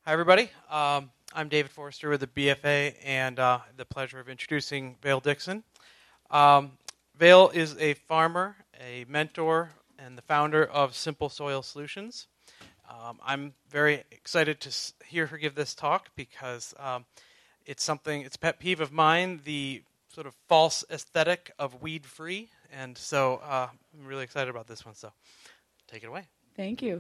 Hi, everybody. I'm David Forrester with the BFA, and the pleasure of introducing Vale Dixon. Vale is a farmer, a mentor, and the founder of Simple Soil Solutions. I'm very excited to hear her give this talk because it's a pet peeve of mine, the sort of false aesthetic of weed-free, and so I'm really excited about this one, so take it away. Thank you.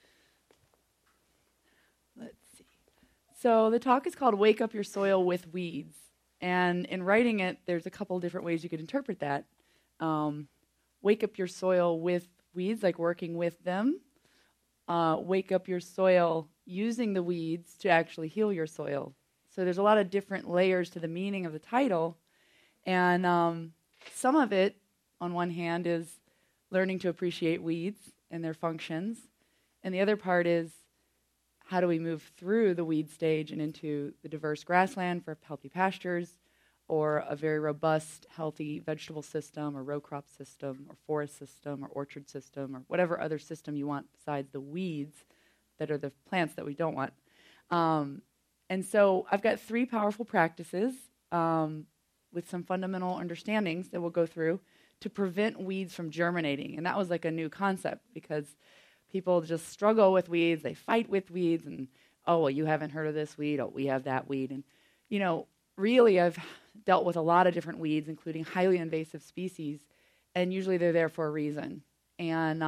Let's see. So the talk is called Wake Up Your Soil with Weeds. And in writing it, there's a couple different ways you could interpret that. Wake up your soil with weeds, like working with them. Wake up your soil using the weeds to actually heal your soil. So there's a lot of different layers to the meaning of the title. And some of it, on one hand, is learning to appreciate weeds and their functions. And the other part is how do we move through the weed stage and into the diverse grassland for healthy pastures, or a very robust, healthy vegetable system, or row crop system, or forest system, or orchard system, or whatever other system you want besides the weeds that are the plants that we don't want. And so I've got 3 powerful practices with some fundamental understandings that we'll go through to prevent weeds from germinating. And that was like a new concept because people just struggle with weeds. They fight with weeds and, oh, well, you haven't heard of this weed. Oh, we have that weed. And, really I've dealt with a lot of different weeds, including highly invasive species, and usually they're there for a reason. And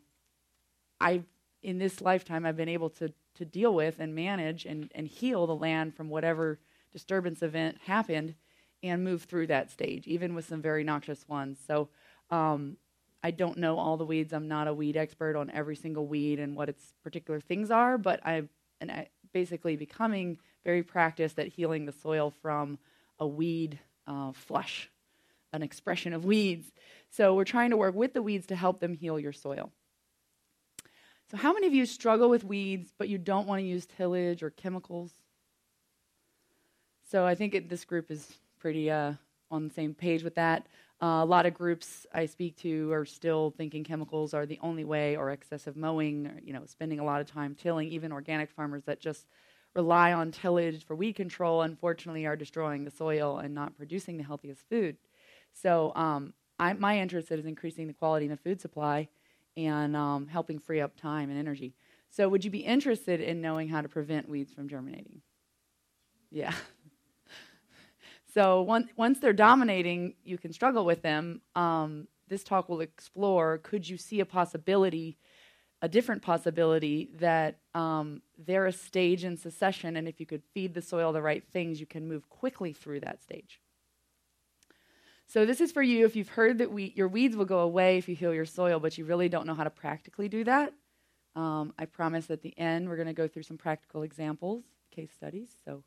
in this lifetime, I've been able to deal with and manage and heal the land from whatever disturbance event happened and move through that stage, even with some very noxious ones. So I don't know all the weeds. I'm not a weed expert on every single weed and what its particular things are, but I'm basically becoming very practiced at healing the soil from a weed flush, an expression of weeds. So we're trying to work with the weeds to help them heal your soil. So how many of you struggle with weeds, but you don't want to use tillage or chemicals? So I think this group is pretty on the same page with that. A lot of groups I speak to are still thinking chemicals are the only way, or excessive mowing, or, spending a lot of time tilling. Even organic farmers that just rely on tillage for weed control, unfortunately, are destroying the soil and not producing the healthiest food. So my interest is increasing the quality in the food supply and helping free up time and energy. So would you be interested in knowing how to prevent weeds from germinating? Yeah. So once they're dominating, you can struggle with them. This talk will explore, could you see a different possibility that they're a stage in succession, and if you could feed the soil the right things, you can move quickly through that stage. So this is for you if you've heard that your weeds will go away if you heal your soil, but you really don't know how to practically do that. I promise at the end we're going to go through some practical examples, case studies. So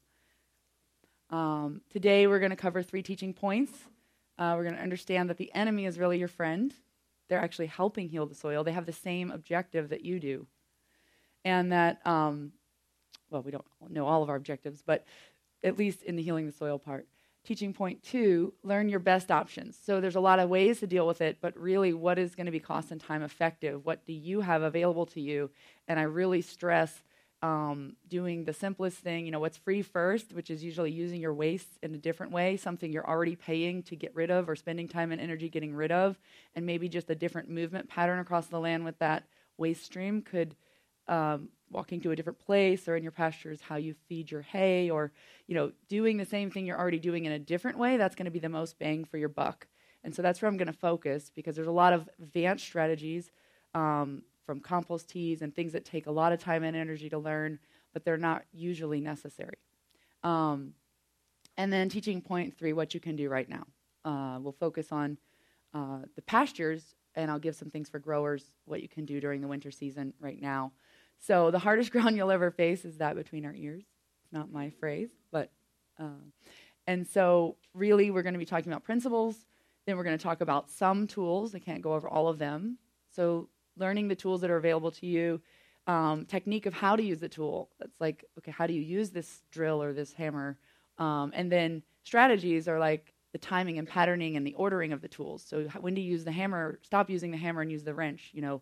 today we're going to cover 3 teaching points. We're going to understand that the enemy is really your friend. They're actually helping heal the soil. They have the same objective that you do. And that, we don't know all of our objectives, but at least in the healing the soil part. Teaching point 2, learn your best options. So there's a lot of ways to deal with it, but really what is going to be cost and time effective? What do you have available to you? And I really stress doing the simplest thing, what's free first, which is usually using your waste in a different way, something you're already paying to get rid of or spending time and energy getting rid of, and maybe just a different movement pattern across the land with that waste stream could, walking to a different place or in your pastures, how you feed your hay, or, doing the same thing you're already doing in a different way, that's going to be the most bang for your buck. And so that's where I'm going to focus, because there's a lot of advanced strategies, from compost teas and things that take a lot of time and energy to learn, but they're not usually necessary. And then teaching point 3, what you can do right now. We'll focus on the pastures, and I'll give some things for growers, what you can do during the winter season right now. So the hardest ground you'll ever face is that between our ears. It's not my phrase, but and so really we're going to be talking about principles. Then we're going to talk about some tools. I can't go over all of them. So learning the tools that are available to you, technique of how to use the tool. That's like, okay, how do you use this drill or this hammer? And then strategies are like the timing and patterning and the ordering of the tools. So when do you use the hammer, stop using the hammer and use the wrench,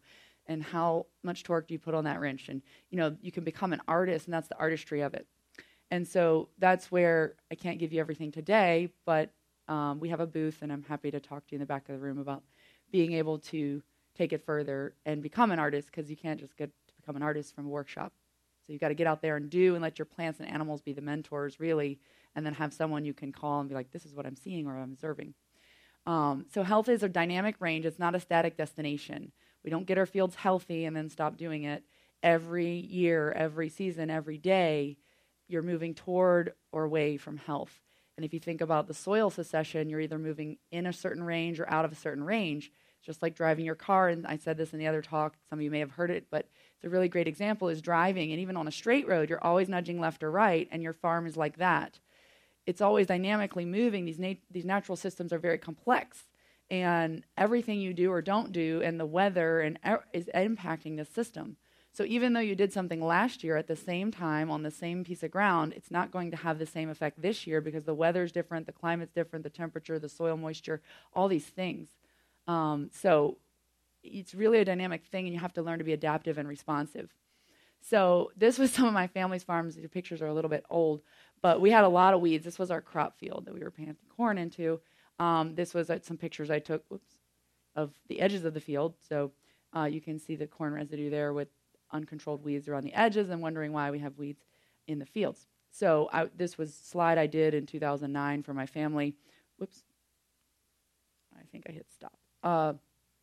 and how much torque do you put on that wrench. And, you can become an artist, and that's the artistry of it. And so that's where I can't give you everything today, but we have a booth, and I'm happy to talk to you in the back of the room about being able to take it further and become an artist, because you can't just get to become an artist from a workshop. So you've got to get out there and do, and let your plants and animals be the mentors, really, and then have someone you can call and be like, this is what I'm seeing or I'm observing. So health is a dynamic range. It's not a static destination. We don't get our fields healthy and then stop doing it. Every year, every season, every day, you're moving toward or away from health. And if you think about the soil succession, you're either moving in a certain range or out of a certain range. It's just like driving your car, and I said this in the other talk, some of you may have heard it, but it's a really great example, is driving. And even on a straight road, you're always nudging left or right, and your farm is like that. It's always dynamically moving. These natural systems are very complex, and everything you do or don't do and the weather is impacting the system. So even though you did something last year at the same time on the same piece of ground, it's not going to have the same effect this year because the weather's different, the climate's different, the temperature, the soil moisture, all these things. So it's really a dynamic thing, and you have to learn to be adaptive and responsive. So this was some of my family's farms. The pictures are a little bit old, but we had a lot of weeds. This was our crop field that we were planting corn into. This was some pictures I took of the edges of the field. So you can see the corn residue there with uncontrolled weeds around the edges, and wondering why we have weeds in the fields. So this was a slide I did in 2009 for my family. Whoops. I think I hit stop.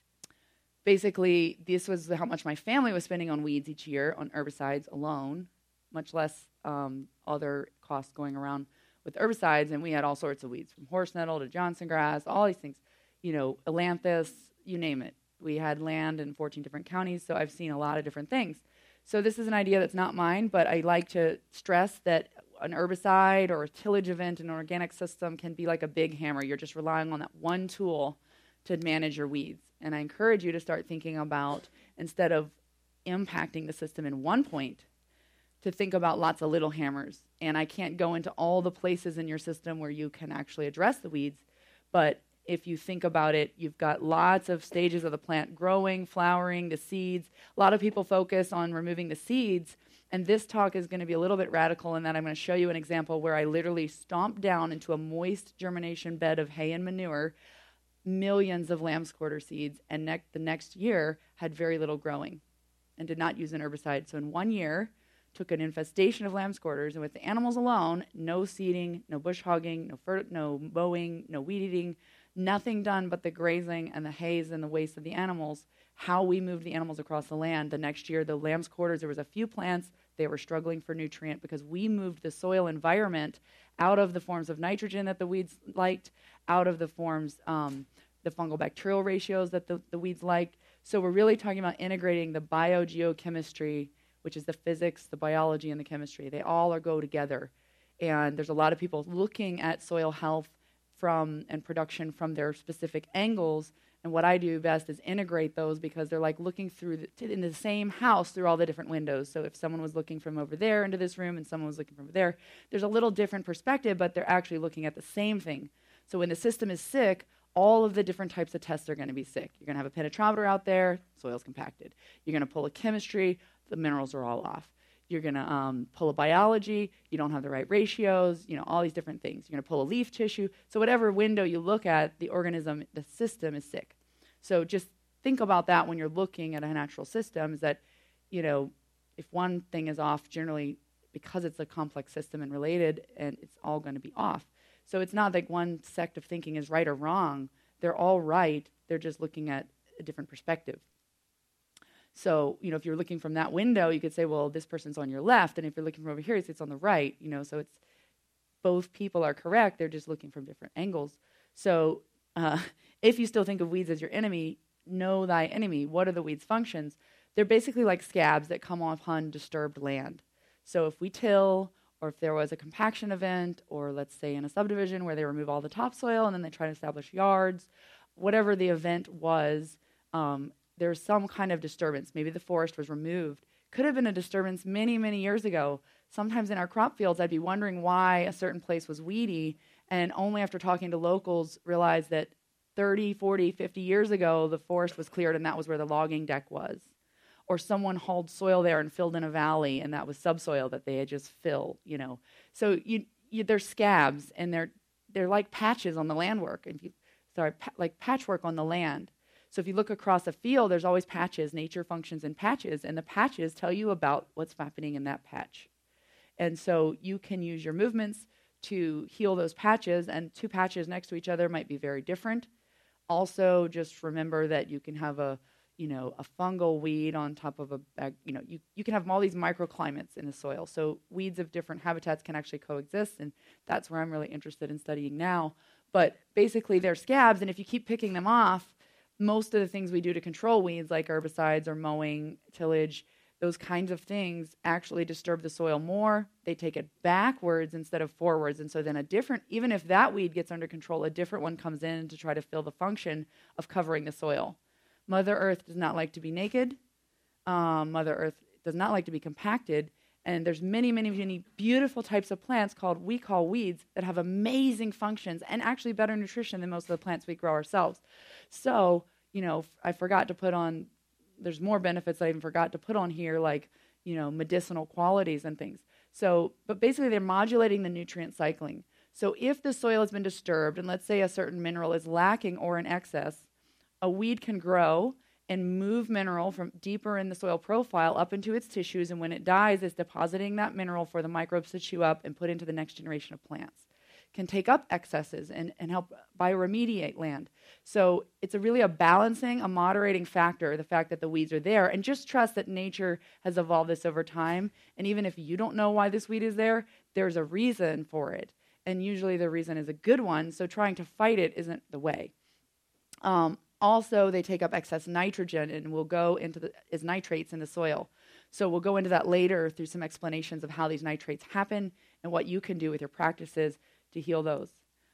Basically, this was how much my family was spending on weeds each year, on herbicides alone, much less other costs going around with herbicides. And we had all sorts of weeds, from horse nettle to Johnson grass, all these things, ailanthus, you name it. We had land in 14 different counties, so I've seen a lot of different things. So this is an idea that's not mine, but I like to stress that an herbicide or a tillage event in an organic system can be like a big hammer. You're just relying on that one tool to manage your weeds. And I encourage you to start thinking about, instead of impacting the system in one point, to think about lots of little hammers. And I can't go into all the places in your system where you can actually address the weeds, but if you think about it, you've got lots of stages of the plant: growing, flowering, the seeds. A lot of people focus on removing the seeds, and this talk is going to be a little bit radical in that I'm going to show you an example where I literally stomped down into a moist germination bed of hay and manure millions of lamb's quarter seeds, and the next year had very little growing and did not use an herbicide. So in 1 year, took an infestation of lamb's quarters, and with the animals alone, no seeding, no bush hogging, no mowing, no weed eating, nothing done but the grazing and the haze and the waste of the animals. How we moved the animals across the land. The next year, the lamb's quarters, there was a few plants, they were struggling for nutrient because we moved the soil environment out of the forms of nitrogen that the weeds liked, out of the forms, the fungal bacterial ratios that the weeds liked. So we're really talking about integrating the biogeochemistry, which is the physics, the biology, and the chemistry. They all go together. And there's a lot of people looking at soil health and production from their specific angles. And what I do best is integrate those, because they're like looking through in the same house through all the different windows. So if someone was looking from over there into this room and someone was looking from over there, there's a little different perspective, but they're actually looking at the same thing. So when the system is sick, all of the different types of tests are going to be sick. You're going to have a penetrometer out there, soil's compacted. You're going to pull a chemistry, the minerals are all off. You're going to pull a biology, you don't have the right ratios, all these different things. You're going to pull a leaf tissue. So whatever window you look at, the organism, the system is sick. So just think about that when you're looking at a natural system, is that, if one thing is off, generally, because it's a complex system and related, and it's all going to be off. So it's not like one sect of thinking is right or wrong. They're all right. They're just looking at a different perspective. So, if you're looking from that window, you could say, well, this person's on your left. And if you're looking from over here, it's on the right. So it's both people are correct. They're just looking from different angles. So if you still think of weeds as your enemy, know thy enemy. What are the weeds' functions? They're basically like scabs that come upon disturbed land. So if we till, or if there was a compaction event, or let's say in a subdivision where they remove all the topsoil and then they try to establish yards, whatever the event was, there's some kind of disturbance. Maybe the forest was removed. Could have been a disturbance many, many years ago. Sometimes in our crop fields, I'd be wondering why a certain place was weedy, and only after talking to locals realized that 30, 40, 50 years ago, the forest was cleared, and that was where the logging deck was. or someone hauled soil there and filled in a valley, and that was subsoil that they had just filled, So there's scabs, and they're like patches on the landwork. Like patchwork on the land. So if you look across a field, there's always patches. Nature functions in patches, and the patches tell you about what's happening in that patch. And so you can use your movements to heal those patches, and two patches next to each other might be very different. Also, just remember that you can have a fungal weed on top of you can have all these microclimates in the soil. So weeds of different habitats can actually coexist, and that's where I'm really interested in studying now. But basically, they're scabs, and if you keep picking them off, most of the things we do to control weeds, like herbicides or mowing, tillage, those kinds of things actually disturb the soil more. They take it backwards instead of forwards. And so then even if that weed gets under control, a different one comes in to try to fill the function of covering the soil. Mother Earth does not like to be naked. Mother Earth does not like to be compacted. And there's many, many, many beautiful types of plants we call weeds that have amazing functions and actually better nutrition than most of the plants we grow ourselves. So, I forgot to put on, there's more benefits I even forgot to put on here, like, medicinal qualities and things. So, but basically they're modulating the nutrient cycling. So if the soil has been disturbed, and let's say a certain mineral is lacking or in excess, a weed can grow and move mineral from deeper in the soil profile up into its tissues, and when it dies, it's depositing that mineral for the microbes to chew up and put into the next generation of plants. Can take up excesses and help bioremediate land. So it's really a balancing, a moderating factor, the fact that the weeds are there, and just trust that nature has evolved this over time, and even if you don't know why this weed is there, there's a reason for it, and usually the reason is a good one, so trying to fight it isn't the way. Also, they take up excess nitrogen and will go as nitrates in the soil. So we'll go into that later through some explanations of how these nitrates happen and what you can do with your practices to heal those.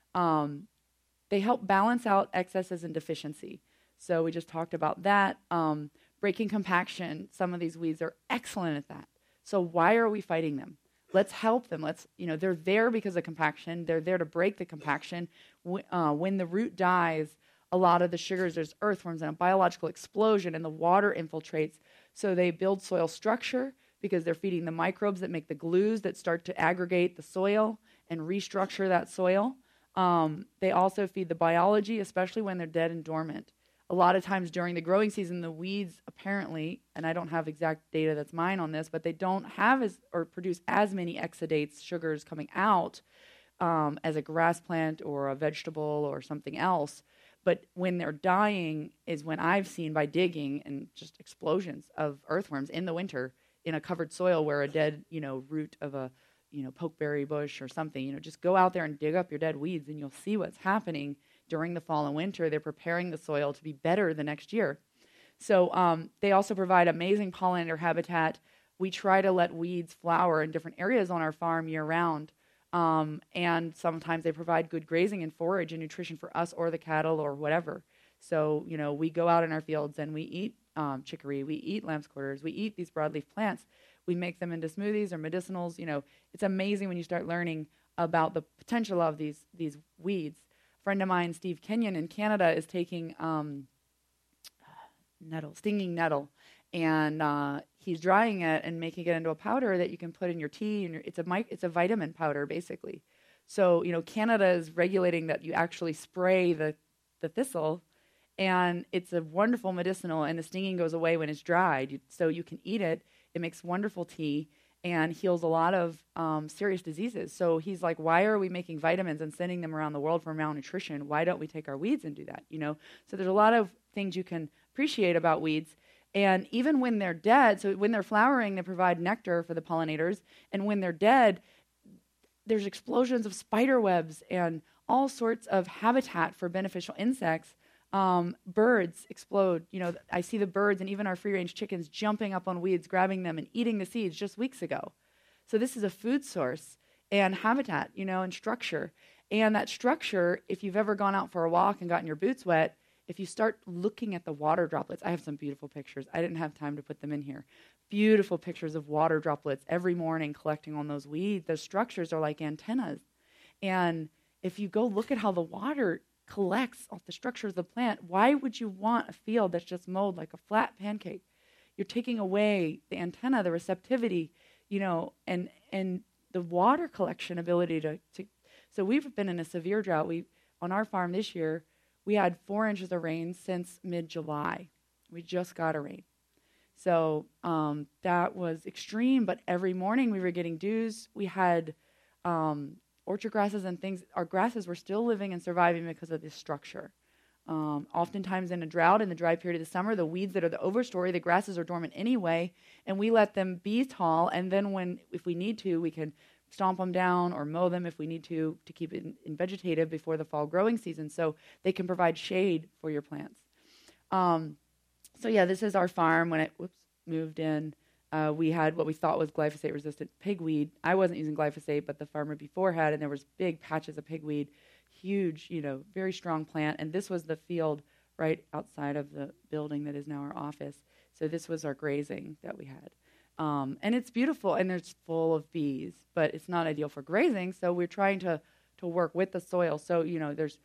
They help balance out excesses and deficiency. So we just talked about that. Breaking compaction, some of these weeds are excellent at that. So why are we fighting them? Let's help them. They're there because of compaction. They're there to break the compaction. When the root dies, a lot of the sugars, there's earthworms and a biological explosion, and the water infiltrates. So they build soil structure because they're feeding the microbes that make the glues that start to aggregate the soil and restructure that soil. They also feed the biology, especially when they're dead and dormant. A lot of times during the growing season, the weeds apparently, and I don't have exact data that's mine on this, but they don't have or produce as many exudates, sugars coming out as a grass plant or a vegetable or something else. But when they're dying is when I've seen by digging and just explosions of earthworms in the winter in a covered soil where a dead, root of a, pokeberry bush or something, just go out there and dig up your dead weeds and you'll see what's happening during the fall and winter. They're preparing the soil to be better the next year. So they also provide amazing pollinator habitat. We try to let weeds flower in different areas on our farm year round. And sometimes they provide good grazing and forage and nutrition for us or the cattle or whatever. So, we go out in our fields and we eat chicory, we eat lamb's quarters, we eat these broadleaf plants. We make them into smoothies or medicinals. It's amazing when you start learning about the potential of these weeds. A friend of mine, Steve Kenyon in Canada, is taking stinging nettle, and he's drying it and making it into a powder that you can put in your tea. And it's a vitamin powder, basically. So, Canada is regulating that you actually spray the thistle, and it's a wonderful medicinal, and the stinging goes away when it's dried. So you can eat it. It makes wonderful tea and heals a lot of serious diseases. So he's like, why are we making vitamins and sending them around the world for malnutrition? Why don't we take our weeds and do that? So there's a lot of things you can appreciate about weeds. And even when they're dead, so when they're flowering, they provide nectar for the pollinators. And when they're dead, there's explosions of spider webs and all sorts of habitat for beneficial insects. Birds explode. I see the birds and even our free-range chickens jumping up on weeds, grabbing them and eating the seeds just weeks ago. So this is a food source and habitat, and structure. And that structure, if you've ever gone out for a walk and gotten your boots wet, if you start looking at the water droplets, I have some beautiful pictures. I didn't have time to put them in here. Beautiful pictures of water droplets every morning collecting on those weeds. Those structures are like antennas. And if you go look at how the water collects off the structures of the plant, why would you want a field that's just mowed like a flat pancake? You're taking away the antenna, the receptivity, and the water collection ability to. So we've been in a severe drought. On our farm this year, we had 4 inches of rain since mid-July. We just got a rain. So that was extreme, but every morning we were getting dews. We had orchard grasses and things. Our grasses were still living and surviving because of this structure. Oftentimes in a drought, in the dry period of the summer, the weeds that are the overstory, the grasses are dormant anyway, and we let them be tall, and then if we need to, we can stomp them down or mow them if we need to keep it in vegetative before the fall growing season, so they can provide shade for your plants. This is our farm. When it moved in, we had what we thought was glyphosate-resistant pigweed. I wasn't using glyphosate, but the farmer before had, and there was big patches of pigweed, huge, very strong plant. And this was the field right outside of the building that is now our office. So this was our grazing that we had. And it's beautiful, and it's full of bees, but it's not ideal for grazing, so we're trying to work with the soil. So, there's...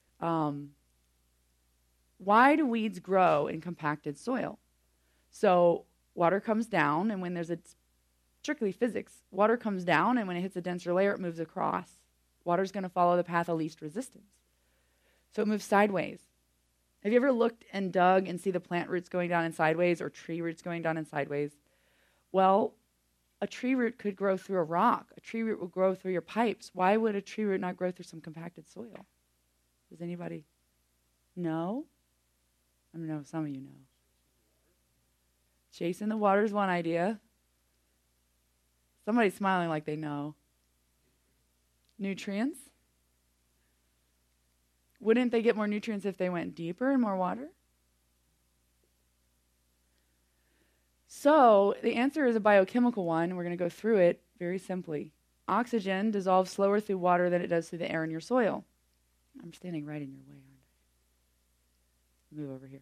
why do weeds grow in compacted soil? So water comes down, and when there's strictly physics, water comes down, and when it hits a denser layer, it moves across. Water's going to follow the path of least resistance. So it moves sideways. Have you ever looked and dug and see the plant roots going down in sideways or tree roots going down in sideways? Well, a tree root could grow through a rock. A tree root will grow through your pipes. Why would a tree root not grow through some compacted soil? Does anybody know? I don't know, some of you know. Chasing the water is one idea. Somebody's smiling like they know. Nutrients. Wouldn't they get more nutrients if they went deeper in more water? So the answer is a biochemical one. We're going to go through it very simply. Oxygen dissolves slower through water than it does through the air in your soil. I'm standing right in your way, aren't I? Move over here.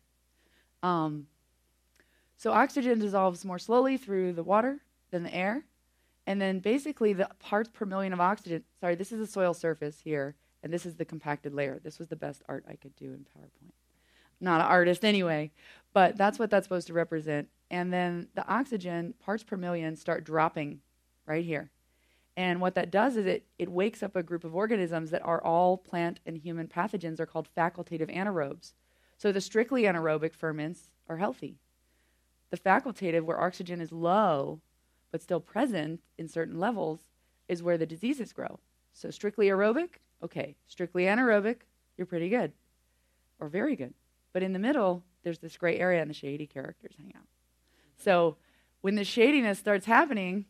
So oxygen dissolves more slowly through the water than the air. And then basically the parts per million of oxygen, this is the soil surface here, and this is the compacted layer. This was the best art I could do in PowerPoint. Not an artist anyway, but that's what that's supposed to represent. And then the oxygen, parts per million, start dropping right here. And what that does is it wakes up a group of organisms that are all plant and human pathogens are called facultative anaerobes. So the strictly anaerobic ferments are healthy. The facultative, where oxygen is low but still present in certain levels, is where the diseases grow. So strictly aerobic, okay. Strictly anaerobic, you're pretty good or very good. But in the middle, there's this gray area and the shady characters hang out. So when the shadiness starts happening,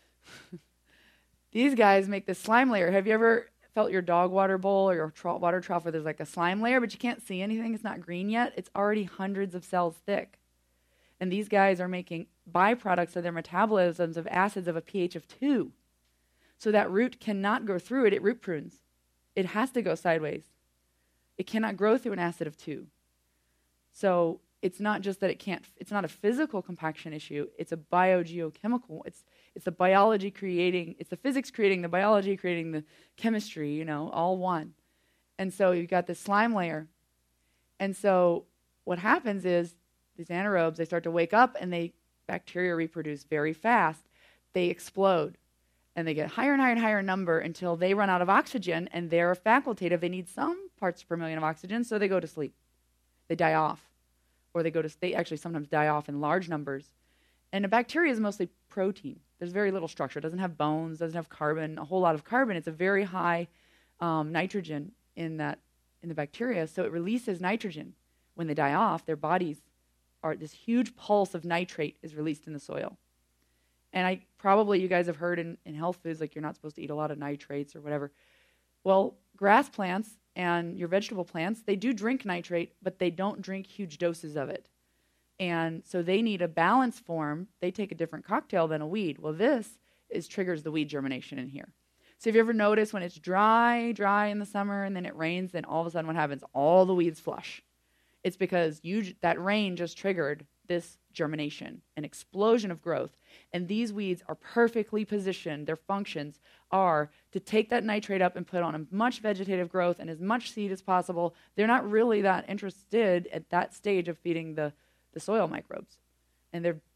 these guys make this slime layer. Have you ever felt your dog water bowl or your water trough where there's like a slime layer, but you can't see anything? It's not green yet. It's already hundreds of cells thick. And these guys are making byproducts of their metabolisms of acids of a pH of 2. So that root cannot go through it. It root prunes. It has to go sideways. It cannot grow through an acid of 2. So it's not just that it's not a physical compaction issue. It's a biogeochemical. It's the biology creating, it's the physics creating the biology, creating the chemistry, all one. And so you've got this slime layer. And so what happens is these anaerobes, they start to wake up and bacteria reproduce very fast. They explode. And they get higher and higher and higher number until they run out of oxygen, and they're facultative. They need some parts per million of oxygen, so they go to sleep. They die off. Or they actually sometimes die off in large numbers. And a bacteria is mostly protein. There's very little structure. It doesn't have bones, doesn't have carbon, a whole lot of carbon. It's a very high nitrogen in the bacteria, so it releases nitrogen. When they die off, their bodies this huge pulse of nitrate is released in the soil. And you guys have heard in health foods, like you're not supposed to eat a lot of nitrates or whatever. Well, grass plants and your vegetable plants, they do drink nitrate, but they don't drink huge doses of it. And so they need a balanced form. They take a different cocktail than a weed. Well, this triggers the weed germination in here. So have you ever noticed when it's dry in the summer and then it rains, then all of a sudden what happens? All the weeds flush. It's because that rain just triggered this germination, an explosion of growth. And these weeds are perfectly positioned. Their functions are to take that nitrate up and put on as much vegetative growth and as much seed as possible. They're not really that interested at that stage of feeding the soil microbes. And they're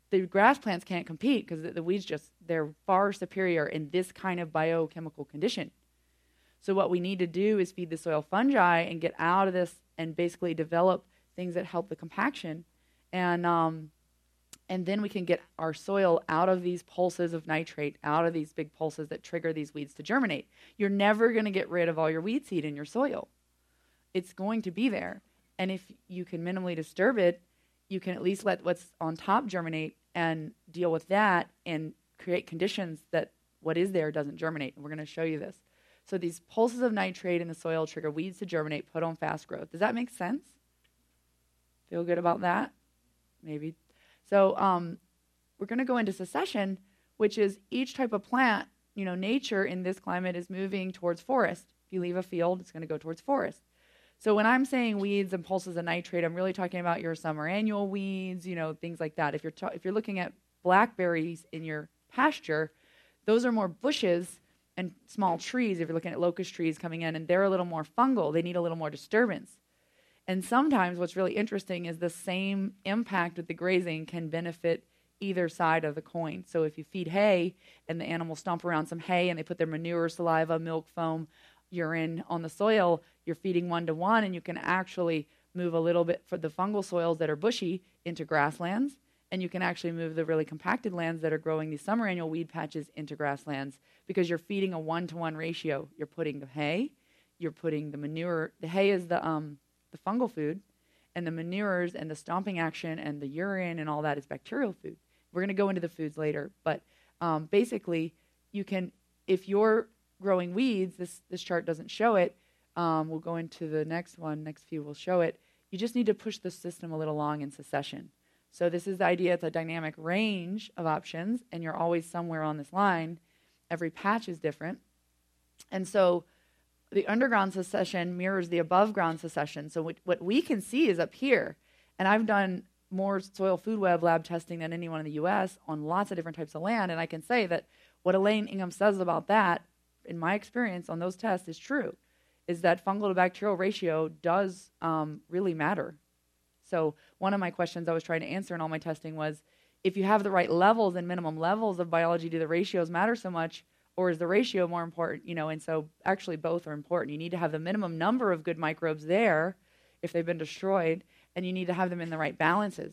the grass plants can't compete because the weeds they're far superior in this kind of biochemical condition. So what we need to do is feed the soil fungi and get out of this and basically develop things that help the compaction. And then we can get our soil out of these pulses of nitrate, out of these big pulses that trigger these weeds to germinate. You're never going to get rid of all your weed seed in your soil. It's going to be there. And if you can minimally disturb it, you can at least let what's on top germinate and deal with that and create conditions that what is there doesn't germinate. And we're going to show you this. So these pulses of nitrate in the soil trigger weeds to germinate, put on fast growth. Does that make sense? Feel good about that? Maybe. So we're going to go into succession, which is each type of plant, nature in this climate is moving towards forest. If you leave a field, it's going to go towards forest. So when I'm saying weeds and pulses of nitrate, I'm really talking about your summer annual weeds, things like that. If you're looking at blackberries in your pasture, those are more bushes and small trees. If you're looking at locust trees coming in, and they're a little more fungal, they need a little more disturbance. And sometimes what's really interesting is the same impact with the grazing can benefit either side of the coin. So if you feed hay and the animals stomp around some hay and they put their manure, saliva, milk, foam, urine on the soil, you're feeding 1-to-1, and you can actually move a little bit for the fungal soils that are bushy into grasslands, and you can actually move the really compacted lands that are growing these summer annual weed patches into grasslands because you're feeding a 1-to-1 ratio. You're putting the hay, you're putting the manure. The hay is the fungal food, and the manures and the stomping action and the urine and all that is bacterial food. We're going to go into the foods later, but basically you can, if you're growing weeds, this chart doesn't show it. We'll go into the next few will show it. You just need to push the system a little along in succession. So this is the idea, it's a dynamic range of options, and you're always somewhere on this line. Every patch is different. And so the underground succession mirrors the above ground succession. So what we can see is up here, and I've done more soil food web lab testing than anyone in the U.S. on lots of different types of land, and I can say that what Elaine Ingham says about that, in my experience on those tests, is true, is that fungal to bacterial ratio does really matter. So one of my questions I was trying to answer in all my testing was, if you have the right levels and minimum levels of biology, do the ratios matter so much? Or is the ratio more important? And so actually both are important. You need to have the minimum number of good microbes there if they've been destroyed, and you need to have them in the right balances.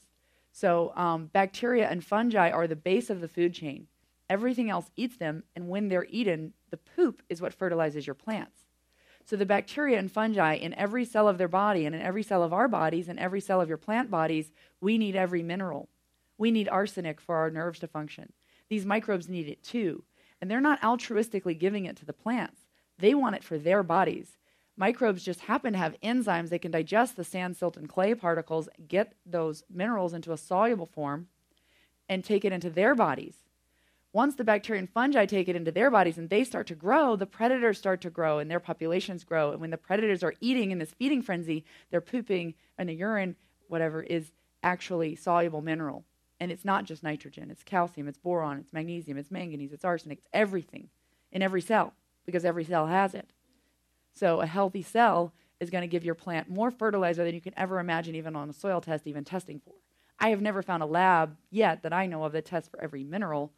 So bacteria and fungi are the base of the food chain. Everything else eats them, and when they're eaten, the poop is what fertilizes your plants. So the bacteria and fungi in every cell of their body, and in every cell of our bodies, and every cell of your plant bodies, we need every mineral. We need arsenic for our nerves to function. These microbes need it too. And they're not altruistically giving it to the plants. They want it for their bodies. Microbes just happen to have enzymes. They can digest the sand, silt, and clay particles, get those minerals into a soluble form, and take it into their bodies. Once the bacteria and fungi take it into their bodies and they start to grow, the predators start to grow and their populations grow. And when the predators are eating in this feeding frenzy, they're pooping, and the urine, whatever, is actually soluble mineral. And it's not just nitrogen. It's calcium, it's boron, it's magnesium, it's manganese, it's arsenic. It's everything in every cell because every cell has it. So a healthy cell is going to give your plant more fertilizer than you can ever imagine, even on a soil test, even testing for. I have never found a lab yet that I know of that tests for every mineral.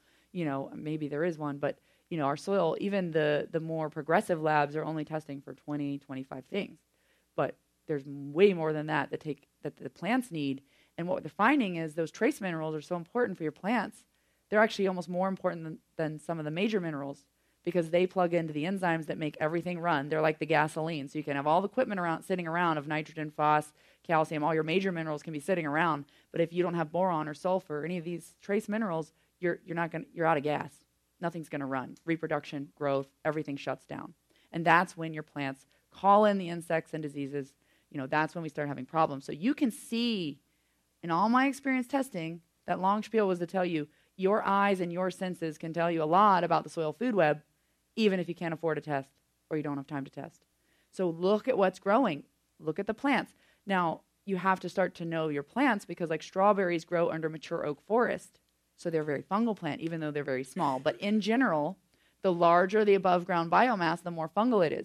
Maybe there is one, but, our soil, even the more progressive labs are only testing for 20, 25 things. But there's way more than that that the plants need. And what they're finding is those trace minerals are so important for your plants. They're actually almost more important than some of the major minerals because they plug into the enzymes that make everything run. They're like the gasoline. So you can have all the equipment sitting around of nitrogen, phos, calcium, all your major minerals can be sitting around. But if you don't have boron or sulfur or any of these trace minerals, you're out of gas. Nothing's going to run. Reproduction, growth, everything shuts down. And that's when your plants call in the insects and diseases. That's when we start having problems. So you can see, in all my experience testing, that long spiel was to tell you your eyes and your senses can tell you a lot about the soil food web, even if you can't afford a test or you don't have time to test. So look at what's growing. Look at the plants. Now, you have to start to know your plants because like strawberries grow under mature oak forest. So they're a very fungal plant, even though they're very small. But in general, the larger the above ground biomass, the more fungal it is.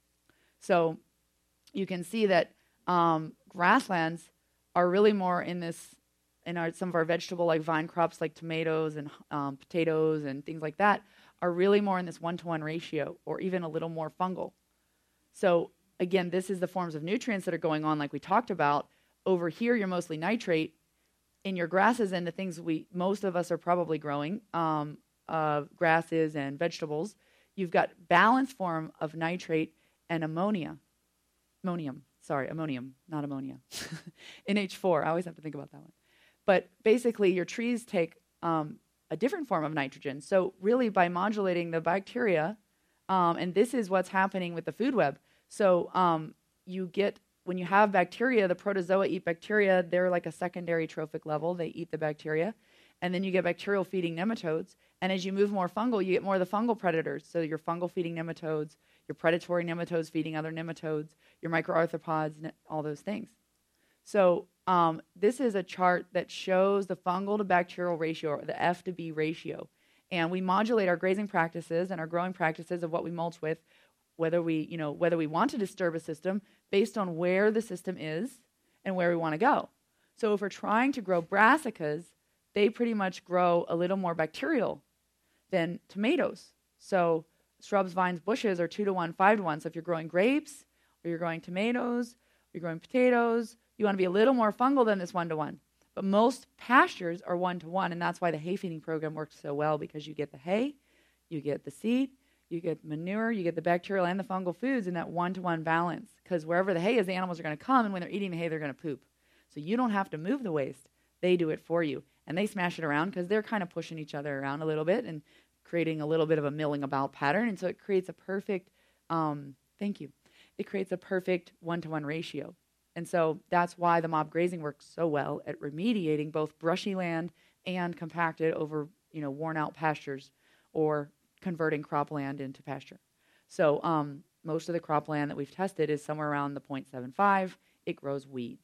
So you can see that grasslands are really more in this some of our vegetable like vine crops like tomatoes and potatoes and things like that are really more in this 1-to-1 ratio or even a little more fungal. So again, this is the forms of nutrients that are going on like we talked about. Over here, you're mostly nitrate. In your grasses and the things most of us are probably growing, grasses and vegetables, you've got balanced form of nitrate and ammonium, not ammonia. NH4, I always have to think about that one. But basically, your trees take a different form of nitrogen. So really, by modulating the bacteria, and this is what's happening with the food web. So when you have bacteria, the protozoa eat bacteria. They're like a secondary trophic level. They eat the bacteria. And then you get bacterial feeding nematodes. And as you move more fungal, you get more of the fungal predators. So your fungal feeding nematodes, your predatory nematodes feeding other nematodes, your microarthropods, all those things. So this is a chart that shows the fungal to bacterial ratio, or the F to B ratio. And we modulate our grazing practices and our growing practices of what we mulch with, whether we want to disturb a system based on where the system is and where we want to go. So if we're trying to grow brassicas, they pretty much grow a little more bacterial than tomatoes. So shrubs, vines, bushes are 2-to-1, 5-to-1. So if you're growing grapes or you're growing tomatoes or you're growing potatoes, you want to be a little more fungal than this 1-to-1. But most pastures are 1-to-1, and that's why the hay feeding program works so well, because you get the hay, you get the seed, you get manure, you get the bacterial and the fungal foods in that 1-to-1 balance. Because wherever the hay is, the animals are going to come, and when they're eating the hay, they're going to poop. So you don't have to move the waste. They do it for you. And they smash it around because they're kind of pushing each other around a little bit and creating a little bit of a milling about pattern. And so it creates a perfect, it creates a perfect 1-to-1 ratio. And so that's why the mob grazing works so well at remediating both brushy land and compacted over, worn out pastures, or converting cropland into pasture. So most of the cropland that we've tested is somewhere around the 0.75. It grows weeds.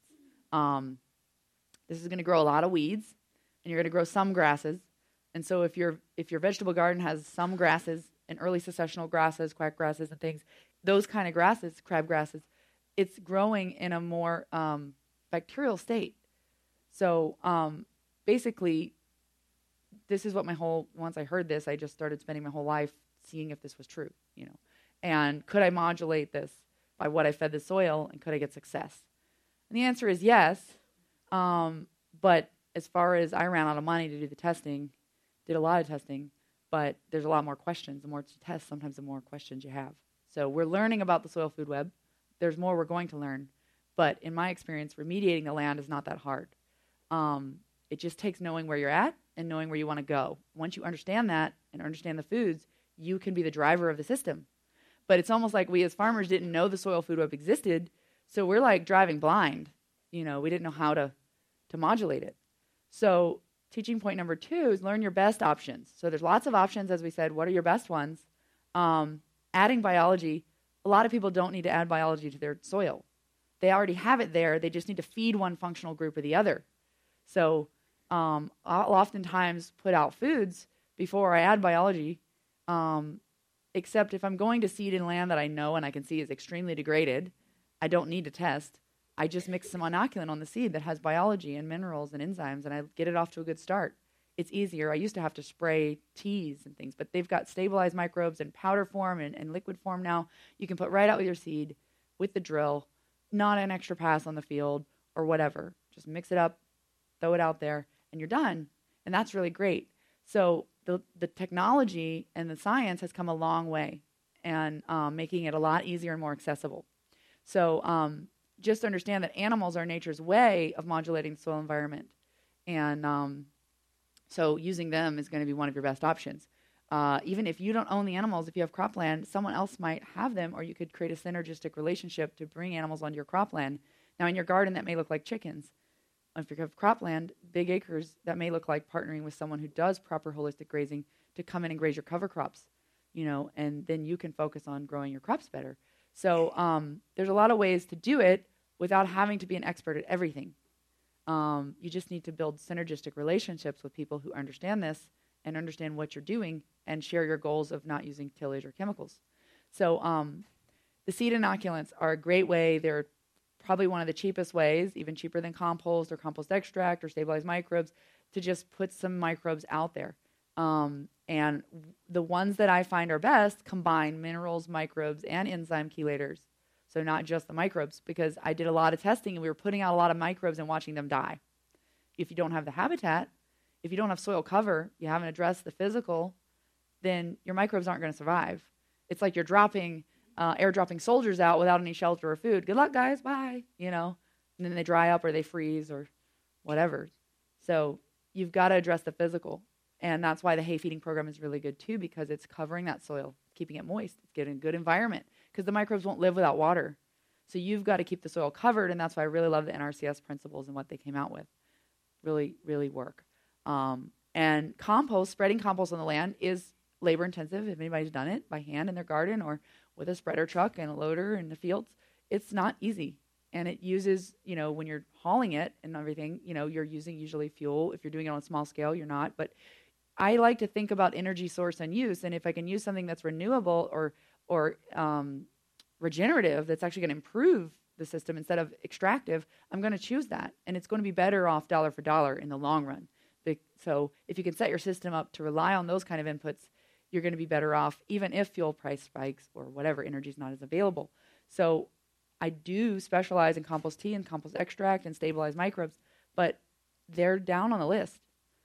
This is going to grow a lot of weeds, and you're going to grow some grasses. And so if your vegetable garden has some grasses and early successional grasses, quack grasses and things, those kind of grasses, crab grasses, it's growing in a more bacterial state. So basically, this is what once I heard this, I just started spending my whole life seeing if this was true, And could I modulate this by what I fed the soil, and could I get success? And the answer is yes. But as far as I ran out of money to do the testing, did a lot of testing, but there's a lot more questions. The more to test, sometimes the more questions you have. So we're learning about the soil food web. There's more we're going to learn. But in my experience, remediating the land is not that hard. It just takes knowing where you're at and knowing where you want to go. Once you understand that and understand the foods, you can be the driver of the system. But it's almost like we as farmers didn't know the soil food web existed, so we're like driving blind. We didn't know how to modulate it. So teaching point number 2 is learn your best options. So there's lots of options, as we said. What are your best ones? Adding biology. A lot of people don't need to add biology to their soil. They already have it there. They just need to feed one functional group or the other. So I'll oftentimes put out foods before I add biology, except if I'm going to seed in land that I know and I can see is extremely degraded, I don't need to test. I just mix some inoculant on the seed that has biology and minerals and enzymes, and I get it off to a good start. It's easier. I used to have to spray teas and things, but they've got stabilized microbes in powder form and liquid form now. You can put right out with your seed with the drill, not an extra pass on the field or whatever. Just mix it up, throw it out there, and you're done. And that's really great. So the technology and the science has come a long way, and making it a lot easier and more accessible. So just understand that animals are nature's way of modulating the soil environment. And so using them is going to be one of your best options. Even if you don't own the animals, if you have cropland, someone else might have them, or you could create a synergistic relationship to bring animals onto your cropland. Now, in your garden, that may look like chickens. If you have cropland, big acres, that may look like partnering with someone who does proper holistic grazing to come in and graze your cover crops, and then you can focus on growing your crops better. So there's a lot of ways to do it without having to be an expert at everything. You just need to build synergistic relationships with people who understand this and understand what you're doing and share your goals of not using tillage or chemicals. So the seed inoculants are a great way. They're probably one of the cheapest ways, even cheaper than compost or compost extract or stabilized microbes, to just put some microbes out there. And the ones that I find are best combine minerals, microbes, and enzyme chelators. So not just the microbes, because I did a lot of testing and we were putting out a lot of microbes and watching them die. If you don't have the habitat, if you don't have soil cover, you haven't addressed the physical, then your microbes aren't going to survive. It's like you're airdropping soldiers out without any shelter or food. Good luck, guys. Bye. And then they dry up or they freeze or whatever. So you've got to address the physical. And that's why the hay feeding program is really good too, because it's covering that soil, keeping it moist. It's getting a good environment because the microbes won't live without water. So you've got to keep the soil covered, and that's why I really love the NRCS principles and what they came out with. Really, really work. And spreading compost on the land is labor intensive. If anybody's done it by hand in their garden or with a spreader truck and a loader in the fields, it's not easy. And it uses, when you're hauling it and everything, you're using usually fuel. If you're doing it on a small scale, you're not. But I like to think about energy source and use. And if I can use something that's renewable or regenerative, that's actually going to improve the system instead of extractive, I'm going to choose that. And it's going to be better off dollar for dollar in the long run. So if you can set your system up to rely on those kind of inputs, you're going to be better off even if fuel price spikes or whatever, energy is not as available. So I do specialize in compost tea and compost extract and stabilized microbes, but they're down on the list.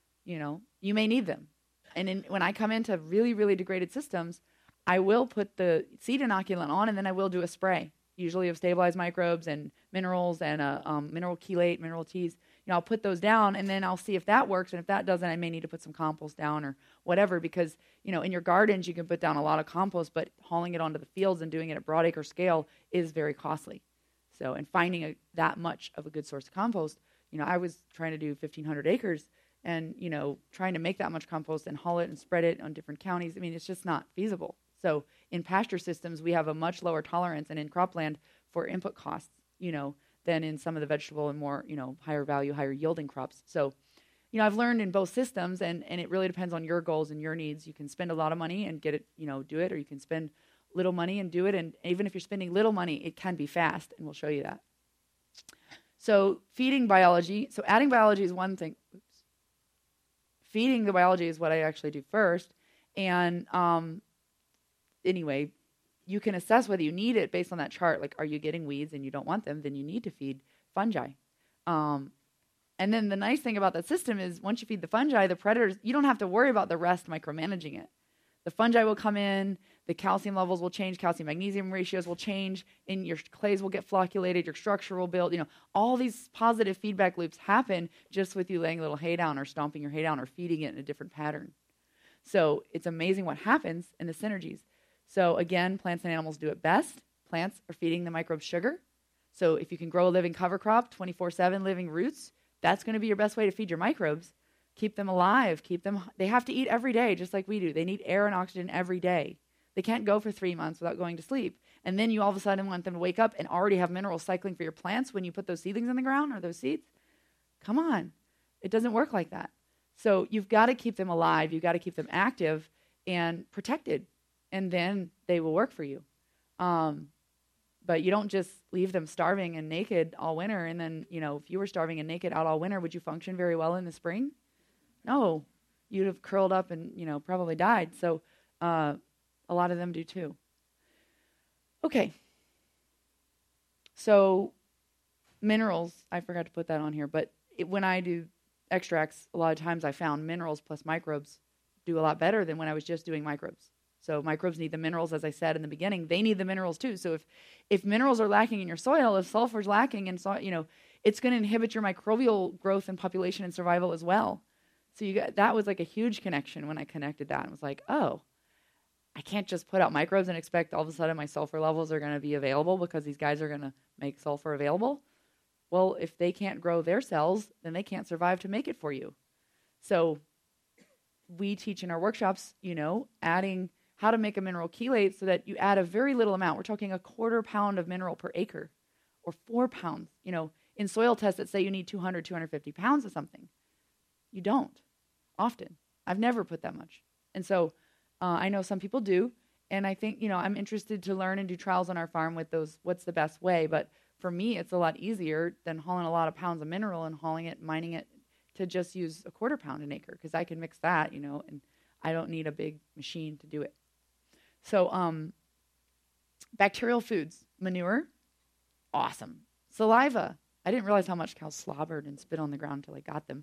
You may need them. And when I come into really, really degraded systems, I will put the seed inoculant on, and then I will do a spray, usually of stabilized microbes and minerals and mineral chelate, mineral teas. I'll put those down, and then I'll see if that works. And if that doesn't, I may need to put some compost down or whatever, because, in your gardens, you can put down a lot of compost, but hauling it onto the fields and doing it at broadacre scale is very costly. So, and finding that much of a good source of compost, I was trying to do 1,500 acres and, trying to make that much compost and haul it and spread it on different counties. It's just not feasible. So in pasture systems, we have a much lower tolerance, and in cropland for input costs, than in some of the vegetable and more, higher value, higher yielding crops. So, I've learned in both systems, and it really depends on your goals and your needs. You can spend a lot of money and get it, do it, or you can spend little money and do it. And even if you're spending little money, it can be fast, and we'll show you that. So feeding biology. So adding biology is one thing. Feeding the biology is what I actually do first. And anyway, you can assess whether you need it based on that chart. Like, are you getting weeds and you don't want them? Then you need to feed fungi. And then the nice thing about that system is once you feed the fungi, the predators, you don't have to worry about the rest micromanaging it. The fungi will come in, the calcium levels will change, calcium-magnesium ratios will change, and your clays will get flocculated, your structure will build. All these positive feedback loops happen just with you laying a little hay down or stomping your hay down or feeding it in a different pattern. So it's amazing what happens in the synergies. So again, plants and animals do it best. Plants are feeding the microbes sugar. So if you can grow a living cover crop, 24/7 living roots, that's going to be your best way to feed your microbes. Keep them alive. They have to eat every day, just like we do. They need air and oxygen every day. They can't go for 3 months without going to sleep. And then you all of a sudden want them to wake up and already have minerals cycling for your plants when you put those seedlings in the ground or those seeds. Come on. It doesn't work like that. So you've got to keep them alive. You've got to keep them active and protected. And then they will work for you. But you don't just leave them starving and naked all winter. And then, if you were starving and naked out all winter, would you function very well in the spring? No. You'd have curled up and, probably died. So a lot of them do too. Okay. So minerals, I forgot to put that on here. But when I do extracts, a lot of times I found minerals plus microbes do a lot better than when I was just doing microbes. So microbes need the minerals, as I said in the beginning. They need the minerals too. So if minerals are lacking in your soil, if sulfur is lacking in soil, it's going to inhibit your microbial growth and population and survival as well. So that was like a huge connection when I connected that. And was like, oh, I can't just put out microbes and expect all of a sudden my sulfur levels are going to be available because these guys are going to make sulfur available. Well, if they can't grow their cells, then they can't survive to make it for you. So we teach in our workshops, adding how to make a mineral chelate so that you add a very little amount. We're talking 1/4 pound of mineral per acre or 4 pounds. In soil tests that say you need 200, 250 pounds of something. You don't often. I've never put that much. And so I know some people do. And I think, I'm interested to learn and do trials on our farm with those, what's the best way. But for me, it's a lot easier than hauling a lot of pounds of mineral and hauling it, mining it, to just use a 1/4 pound an acre, because I can mix that, and I don't need a big machine to do it. So bacterial foods, manure, awesome. Saliva, I didn't realize how much cows slobbered and spit on the ground until I got them.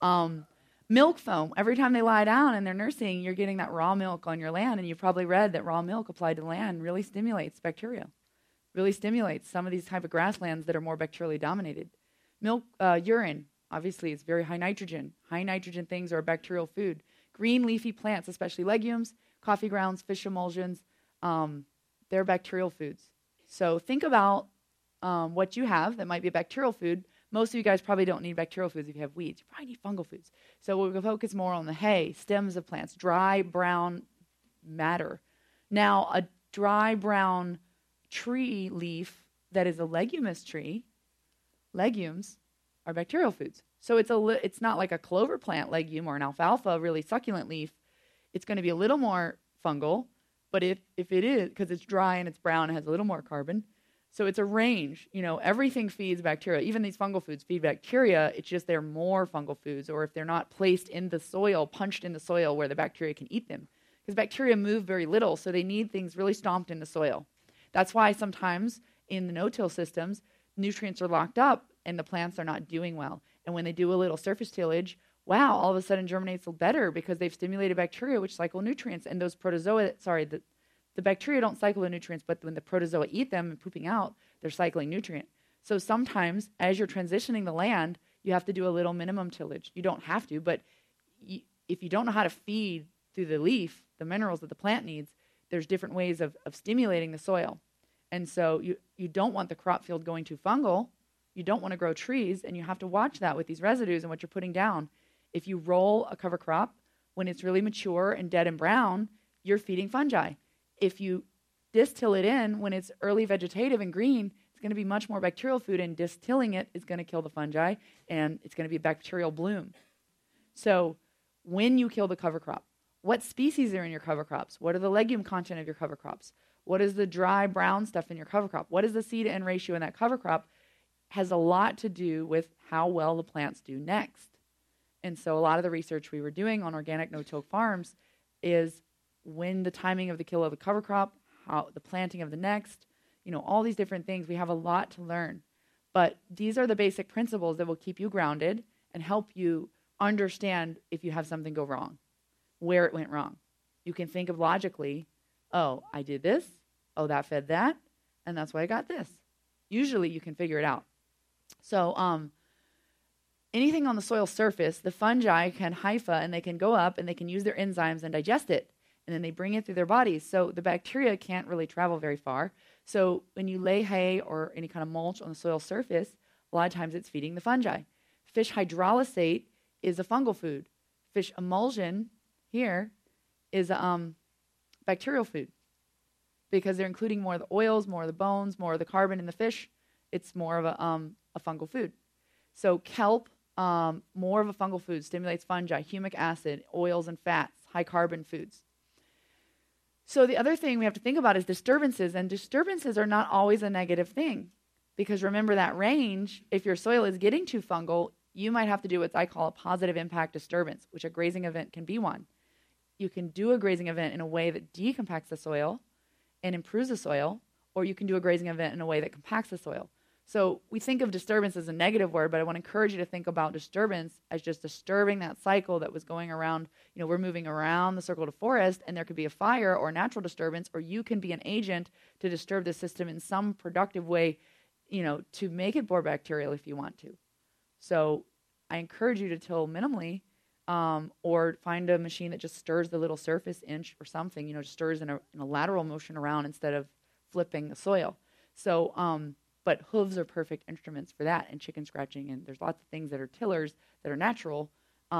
Milk foam, every time they lie down and they're nursing, you're getting that raw milk on your land, and you've probably read that raw milk applied to land really stimulates bacteria, really stimulates some of these type of grasslands that are more bacterially dominated. Milk, urine, obviously it's very high nitrogen. High nitrogen things are a bacterial food. Green leafy plants, especially legumes, coffee grounds, fish emulsions, they're bacterial foods. So think about what you have that might be a bacterial food. Most of you guys probably don't need bacterial foods if you have weeds. You probably need fungal foods. So we're going to focus more on the hay, stems of plants, dry brown matter. Now, a dry brown tree leaf that is a leguminous tree, legumes are bacterial foods. So it's not like a clover plant legume or an alfalfa, really succulent leaf. It's going to be a little more fungal, but if it is, because it's dry and it's brown, it has a little more carbon. So it's a range. Everything feeds bacteria. Even these fungal foods feed bacteria. It's just they're more fungal foods, or if they're not placed in the soil, punched in the soil where the bacteria can eat them. Because bacteria move very little, so they need things really stomped in the soil. That's why sometimes in the no-till systems, nutrients are locked up and the plants are not doing well. And when they do a little surface tillage, wow, all of a sudden germinates better because they've stimulated bacteria which cycle nutrients. And those protozoa, the bacteria don't cycle the nutrients, but when the protozoa eat them and pooping out, they're cycling nutrient. So sometimes as you're transitioning the land, you have to do a little minimum tillage. You don't have to, but if you don't know how to feed through the leaf the minerals that the plant needs, there's different ways of stimulating the soil. And so you don't want the crop field going too fungal. You don't want to grow trees, and you have to watch that with these residues and what you're putting down. If you roll a cover crop, when it's really mature and dead and brown, you're feeding fungi. If you distill it in when it's early vegetative and green, it's going to be much more bacterial food, and distilling it is going to kill the fungi, and it's going to be a bacterial bloom. So when you kill the cover crop, what species are in your cover crops? What are the legume content of your cover crops? What is the dry brown stuff in your cover crop? What is the seed to N ratio in that cover crop? Has a lot to do with how well the plants do next. And so a lot of the research we were doing on organic no-till farms is when the timing of the kill of the cover crop, how the planting of the next, all these different things. We have a lot to learn. But these are the basic principles that will keep you grounded and help you understand if you have something go wrong, where it went wrong. You can think of logically, oh, I did this, oh, that fed that, and that's why I got this. Usually you can figure it out. So anything on the soil surface, the fungi can hypha, and they can go up and they can use their enzymes and digest it, and then they bring it through their bodies. So the bacteria can't really travel very far. So when you lay hay or any kind of mulch on the soil surface, a lot of times it's feeding the fungi. Fish hydrolysate is a fungal food. Fish emulsion here is a bacterial food because they're including more of the oils, more of the bones, more of the carbon in the fish. It's more of a fungal food. So kelp, more of a fungal food, stimulates fungi, humic acid, oils and fats, high carbon foods. So the other thing we have to think about is disturbances, and disturbances are not always a negative thing because remember that range, if your soil is getting too fungal, you might have to do what I call a positive impact disturbance, which a grazing event can be one. You can do a grazing event in a way that decompacts the soil and improves the soil, or you can do a grazing event in a way that compacts the soil. So we think of disturbance as a negative word, but I want to encourage you to think about disturbance as just disturbing that cycle that was going around. We're moving around the circle to forest, and there could be a fire or a natural disturbance, or you can be an agent to disturb the system in some productive way, to make it more bacterial if you want to. So I encourage you to till minimally, or find a machine that just stirs the little surface inch or something, just stirs in a lateral motion around instead of flipping the soil. So, but hooves are perfect instruments for that, and chicken scratching, and there's lots of things that are tillers that are natural.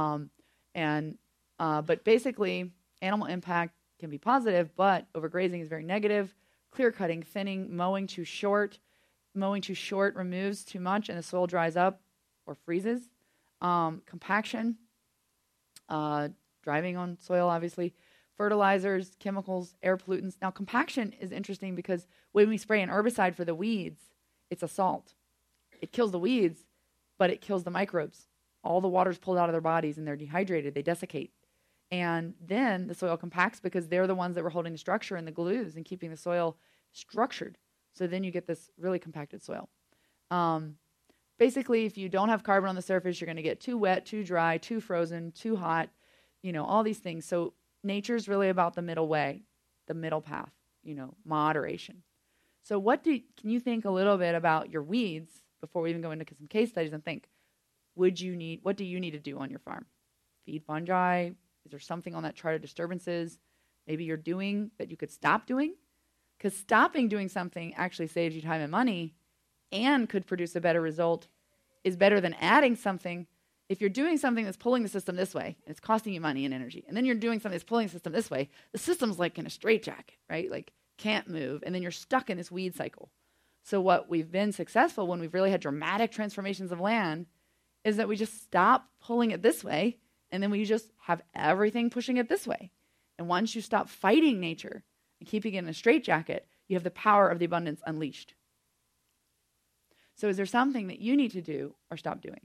But basically, animal impact can be positive, but overgrazing is very negative. Clear cutting, thinning, mowing too short removes too much, and the soil dries up or freezes. Compaction, driving on soil, obviously. Fertilizers, chemicals, air pollutants. Now, compaction is interesting because when we spray an herbicide for the weeds, It's a salt. It kills the weeds, but it kills the microbes. All the water's pulled out of their bodies and they're dehydrated. They desiccate. And then the soil compacts because they're the ones that were holding the structure and the glues and keeping the soil structured. So then you get this really compacted soil. Basically, if you don't have carbon on the surface, you're going to get too wet, too dry, too frozen, too hot, all these things. So nature's really about the middle way, the middle path, moderation. So can you think a little bit about your weeds before we even go into some case studies and think, what do you need to do on your farm? Feed fungi? Is there something on that chart of disturbances maybe you're doing that you could stop doing? Because stopping doing something actually saves you time and money and could produce a better result is better than adding something. If you're doing something that's pulling the system this way, and it's costing you money and energy, and then you're doing something that's pulling the system this way, the system's like in a straitjacket, right? Like can't move, and then you're stuck in this weed cycle. So what we've been successful when we've really had dramatic transformations of land is that we just stop pulling it this way, and then we just have everything pushing it this way. And once you stop fighting nature and keeping it in a straitjacket, you have the power of the abundance unleashed. So is there something that you need to do or stop doing?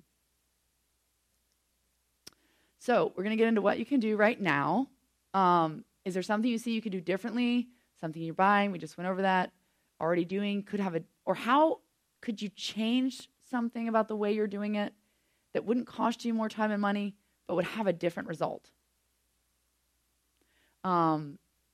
So we're going to get into what you can do right now. Is there something you see you could do differently? Something you're buying? We just went over that. Already doing? Or how could you change something about the way you're doing it that wouldn't cost you more time and money, but would have a different result? For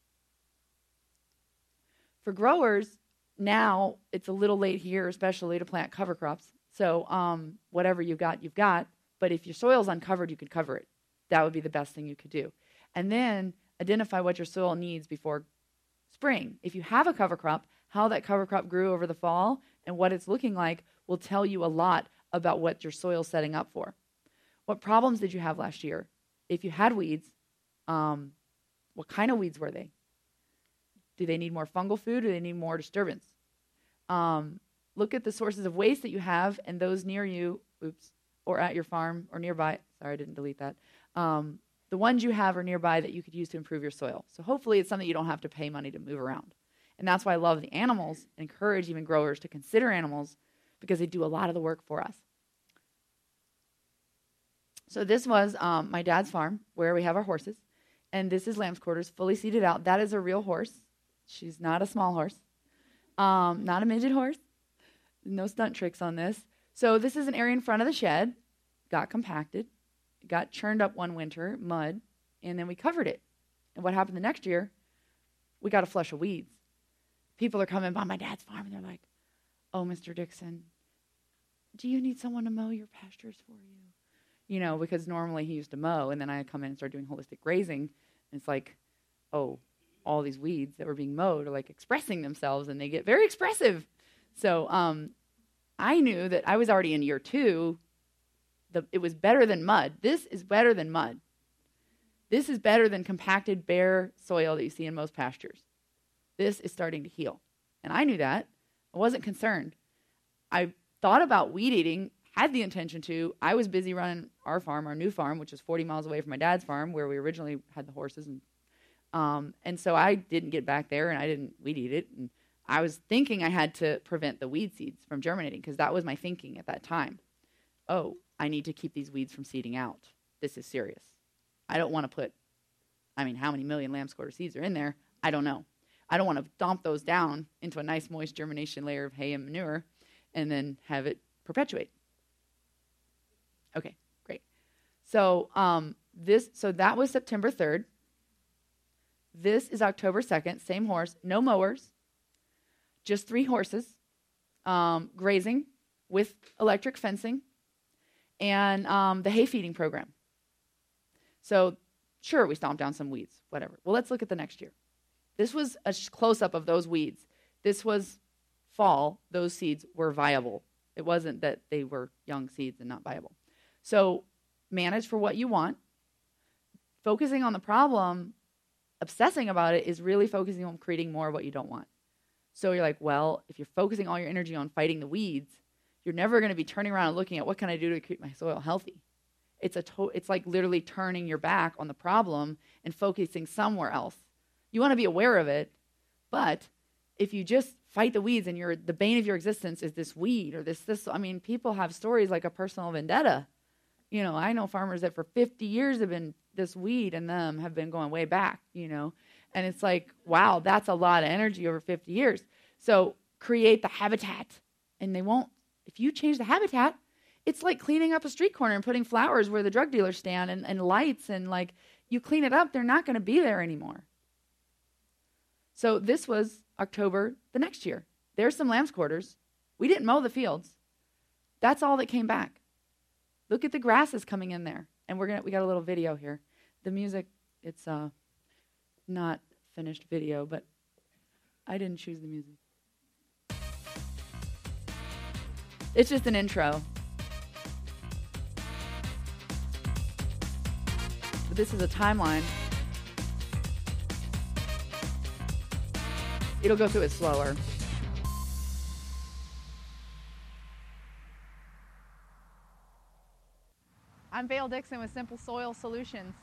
growers, now it's a little late here, especially to plant cover crops. So whatever you've got. But if your soil's uncovered, you could cover it. That would be the best thing you could do. And then identify what your soil needs before spring. If you have a cover crop, how that cover crop grew over the fall and what it's looking like will tell you a lot about what your soil's setting up for. What problems did you have last year? If you had weeds, what kind of weeds were they? Do they need more fungal food or do they need more disturbance? Look at the sources of waste that you have and those near you, or at your farm or nearby. Sorry, I didn't delete that. The ones you have are nearby that you could use to improve your soil. So hopefully it's something you don't have to pay money to move around. And that's why I love the animals and encourage even growers to consider animals because they do a lot of the work for us. So this was my dad's farm where we have our horses. And this is Lamb's Quarters, fully seated out. That is a real horse. She's not a small horse, not a midget horse. No stunt tricks on this. So this is an area in front of the shed. Got compacted, got churned up one winter, mud, and then we covered it. And what happened the next year? We got a flush of weeds. People are coming by my dad's farm, and they're like, "Oh, Mr. Dixon, do you need someone to mow your pastures for you?" Because normally he used to mow, and then I come in and start doing holistic grazing, and it's like, oh, all these weeds that were being mowed are like expressing themselves, and they get very expressive. So I knew that I was already in year 2. It was better than mud. This is better than mud. This is better than compacted, bare soil that you see in most pastures. This is starting to heal. And I knew that. I wasn't concerned. I thought about weed eating, had the intention to. I was busy running our farm, our new farm, which is 40 miles away from my dad's farm where we originally had the horses. And so I didn't get back there and I didn't weed eat it. And I was thinking I had to prevent the weed seeds from germinating because that was my thinking at that time. Oh, I need to keep these weeds from seeding out. This is serious. I don't want to put, how many million Lamb's Quarter seeds are in there? I don't know. I don't want to dump those down into a nice moist germination layer of hay and manure and then have it perpetuate. Okay, great. So that was September 3rd. This is October 2nd, same horse, no mowers, just 3 horses, grazing with electric fencing, and the hay feeding program. So sure, we stomped down some weeds, whatever. Well, let's look at the next year. This was a close-up of those weeds. This was fall. Those seeds were viable. It wasn't that they were young seeds and not viable. So manage for what you want. Focusing on the problem, obsessing about it, is really focusing on creating more of what you don't want. So you're like, well, if you're focusing all your energy on fighting the weeds, you're never going to be turning around and looking at what can I do to keep my soil healthy. It's like literally turning your back on the problem and focusing somewhere else. You want to be aware of it, but if you just fight the weeds and the bane of your existence is this weed or this, I mean, people have stories like a personal vendetta. You know, I know farmers that for 50 years have been, this weed and them have been going way back, you know. And it's like, wow, that's a lot of energy over 50 years. So create the habitat. And they won't, if you change the habitat, it's like cleaning up a street corner and putting flowers where the drug dealers stand and lights. And like, you clean it up, they're not going to be there anymore. So this was October the next year. There's some lamb's quarters. We didn't mow the fields. That's all that came back. Look at the grasses coming in there. And we got a little video here. The music, it's not finished video, but I didn't choose the music. It's just an intro. But this is a timeline. It'll go through it slower. I'm Vail Dixon with Simple Soil Solutions,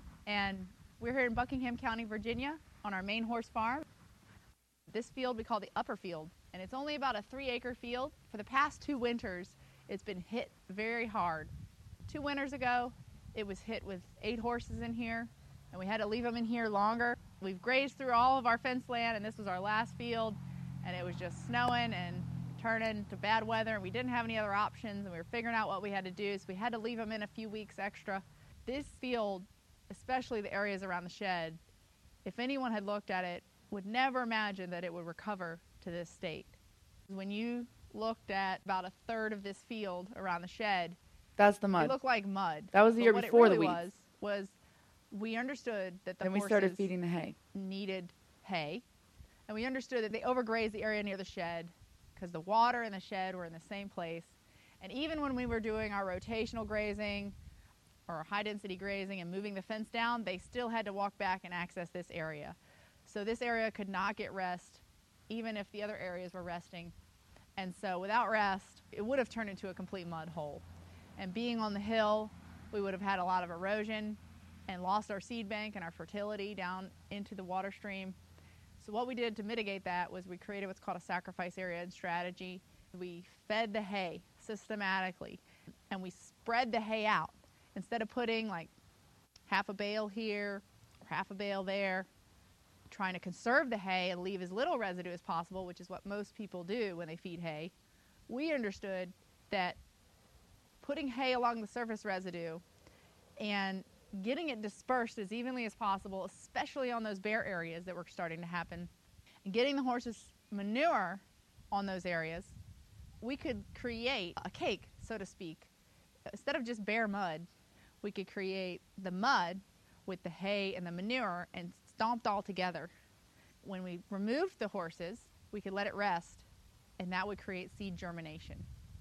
and we're here in Buckingham County, Virginia, on our main horse farm. This field we call the upper field, and it's only about a 3-acre field. For the past 2 winters, it's been hit very hard. 2 winters ago, it was hit with 8 horses in here, and we had to leave them in here longer. We've grazed through all of our fence land, and this was our last field, and it was just snowing and turning to bad weather, and we didn't have any other options, and we were figuring out what we had to do, so we had to leave them in a few weeks extra. This field, especially the areas around the shed, if anyone had looked at it, would never imagine that it would recover to this state. When you looked at about a third of this field around the shed, that's the mud. It looked like mud. That was the year before what it the really weeds. was we understood that the then we horses started feeding the hay. Needed hay, and we understood that they overgrazed the area near the shed because the water and the shed were in the same place. And even when we were doing our rotational grazing or high density grazing and moving the fence down, they still had to walk back and access this area. So this area could not get rest, even if the other areas were resting. And so without rest, it would have turned into a complete mud hole. And being on the hill, we would have had a lot of erosion and lost our seed bank and our fertility down into the water stream. So what we did to mitigate that was we created what's called a sacrifice area and strategy. We fed the hay systematically, and we spread the hay out. Instead of putting like half a bale here or half a bale there, trying to conserve the hay and leave as little residue as possible, which is what most people do when they feed hay, we understood that putting hay along the surface residue and getting it dispersed as evenly as possible, especially on those bare areas that were starting to happen, and getting the horses manure on those areas, we could create a cake, so to speak. Instead of just bare mud, we could create the mud with the hay and the manure and stomped all together. When we removed the horses, we could let it rest, and that would create seed germination.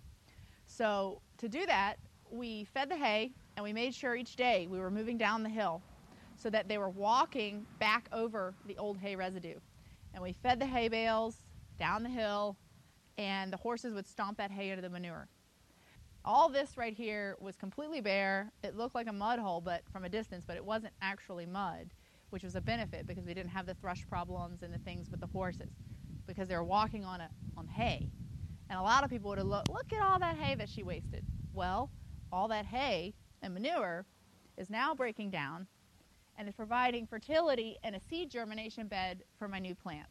So to do that, we fed the hay, and we made sure each day we were moving down the hill so that they were walking back over the old hay residue. And we fed the hay bales down the hill, and the horses would stomp that hay into the manure. All this right here was completely bare. It looked like a mud hole from a distance, but it wasn't actually mud, which was a benefit because we didn't have the thrush problems and the things with the horses because they were walking on hay. And a lot of people would have look at all that hay that she wasted. Well, all that hay and manure is now breaking down and is providing fertility and a seed germination bed for my new plants.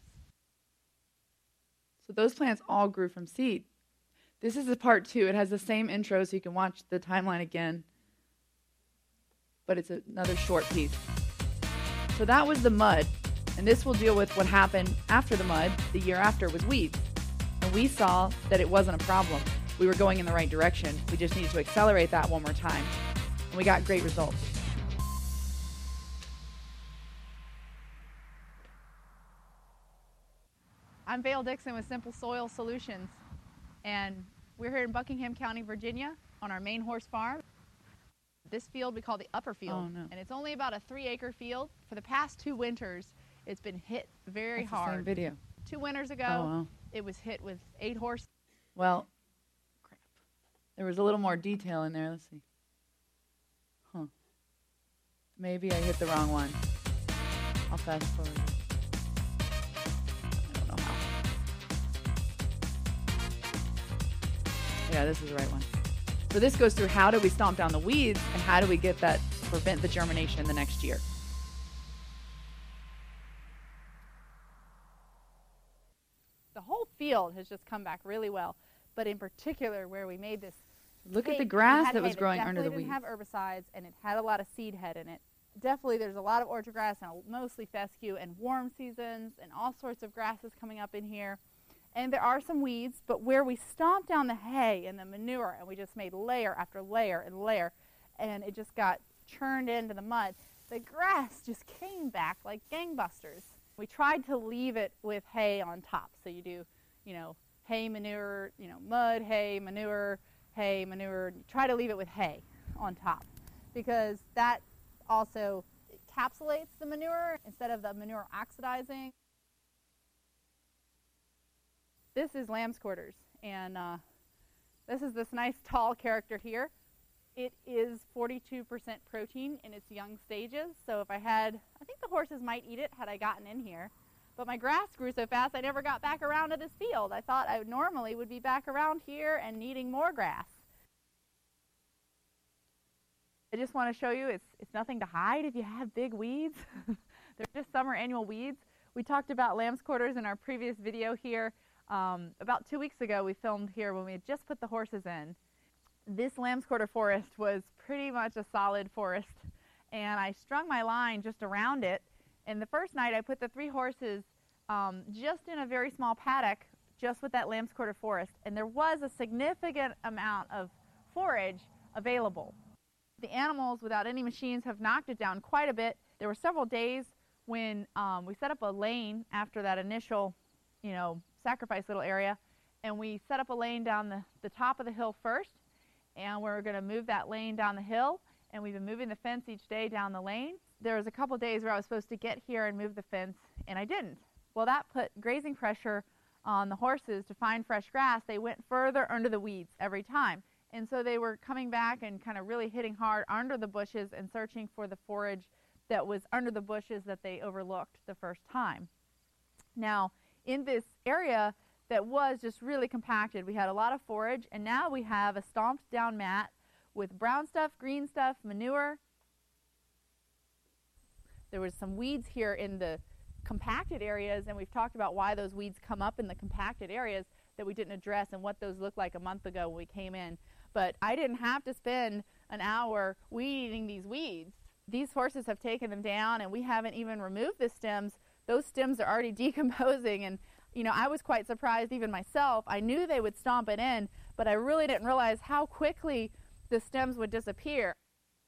So those plants all grew from seed. This is the part 2. It has the same intro, so you can watch the timeline again. But it's another short piece. So that was the mud. And this will deal with what happened after the mud. The year after was weeds. And we saw that it wasn't a problem. We were going in the right direction. We just needed to accelerate that one more time. And we got great results. I'm Vail Dixon with Simple Soil Solutions, and we're here in Buckingham County, Virginia, on our main horse farm. This field we call the upper field, and it's only about a 3-acre field. For the past 2 winters, it's been hit very hard. The same video. 2 winters ago, it was hit with 8 horses. Well, crap. There was a little more detail in there. Let's see. Maybe I hit the wrong one. I'll fast forward. I don't know how. Yeah, this is the right one. So this goes through how do we stomp down the weeds and how do we get that, prevent the germination the next year. The whole field has just come back really well, but in particular where we made this. Look at hay, the grass we had that was hay growing under the definitely weeds. didn't have herbicides, and it had a lot of seed head in it. Definitely there's a lot of orchard grass and mostly fescue and warm seasons and all sorts of grasses coming up in here. And there are some weeds, but where we stomped down the hay and the manure and we just made layer after layer and layer, and it just got churned into the mud, the grass just came back like gangbusters. We tried to leave it with hay on top. So you do, hay, manure, mud, hay, manure, hay, manure. Try to leave it with hay on top because that also encapsulates the manure instead of the manure oxidizing. This is lamb's quarters, and this is this nice tall character here. It is 42% protein in its young stages, so if I think the horses might eat it had I gotten in here, but my grass grew so fast I never got back around to this field. I thought I normally would be back around here and needing more grass. I just want to show you it's nothing to hide if you have big weeds. They're just summer annual weeds. We talked about lamb's quarters in our previous video here. About 2 weeks ago we filmed here when we had just put the horses in. This lamb's quarter forest was pretty much a solid forest, and I strung my line just around it. And the first night I put the 3 horses just in a very small paddock just with that lamb's quarter forest, and there was a significant amount of forage available. The animals without any machines have knocked it down quite a bit. There were several days when we set up a lane after that initial sacrifice little area, and we set up a lane down the top of the hill first, and we're going to move that lane down the hill, and we've been moving the fence each day down the lane. There was a couple days where I was supposed to get here and move the fence, and I didn't. Well, that put grazing pressure on the horses to find fresh grass. They went further under the weeds every time, and so they were coming back and kind of really hitting hard under the bushes and searching for the forage that was under the bushes that they overlooked the first time. Now, in this area that was just really compacted, we had a lot of forage, and now we have a stomped down mat with brown stuff, green stuff, manure. There was some weeds here in the compacted areas, and we've talked about why those weeds come up in the compacted areas that we didn't address and what those looked like a month ago when we came in. But I didn't have to spend an hour weed-eating these weeds. These horses have taken them down, and we haven't even removed the stems. Those stems are already decomposing, and I was quite surprised even myself. I knew they would stomp it in, but I really didn't realize how quickly the stems would disappear.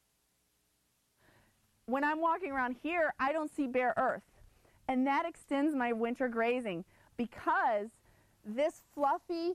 When I'm walking around here, I don't see bare earth, and that extends my winter grazing because this fluffy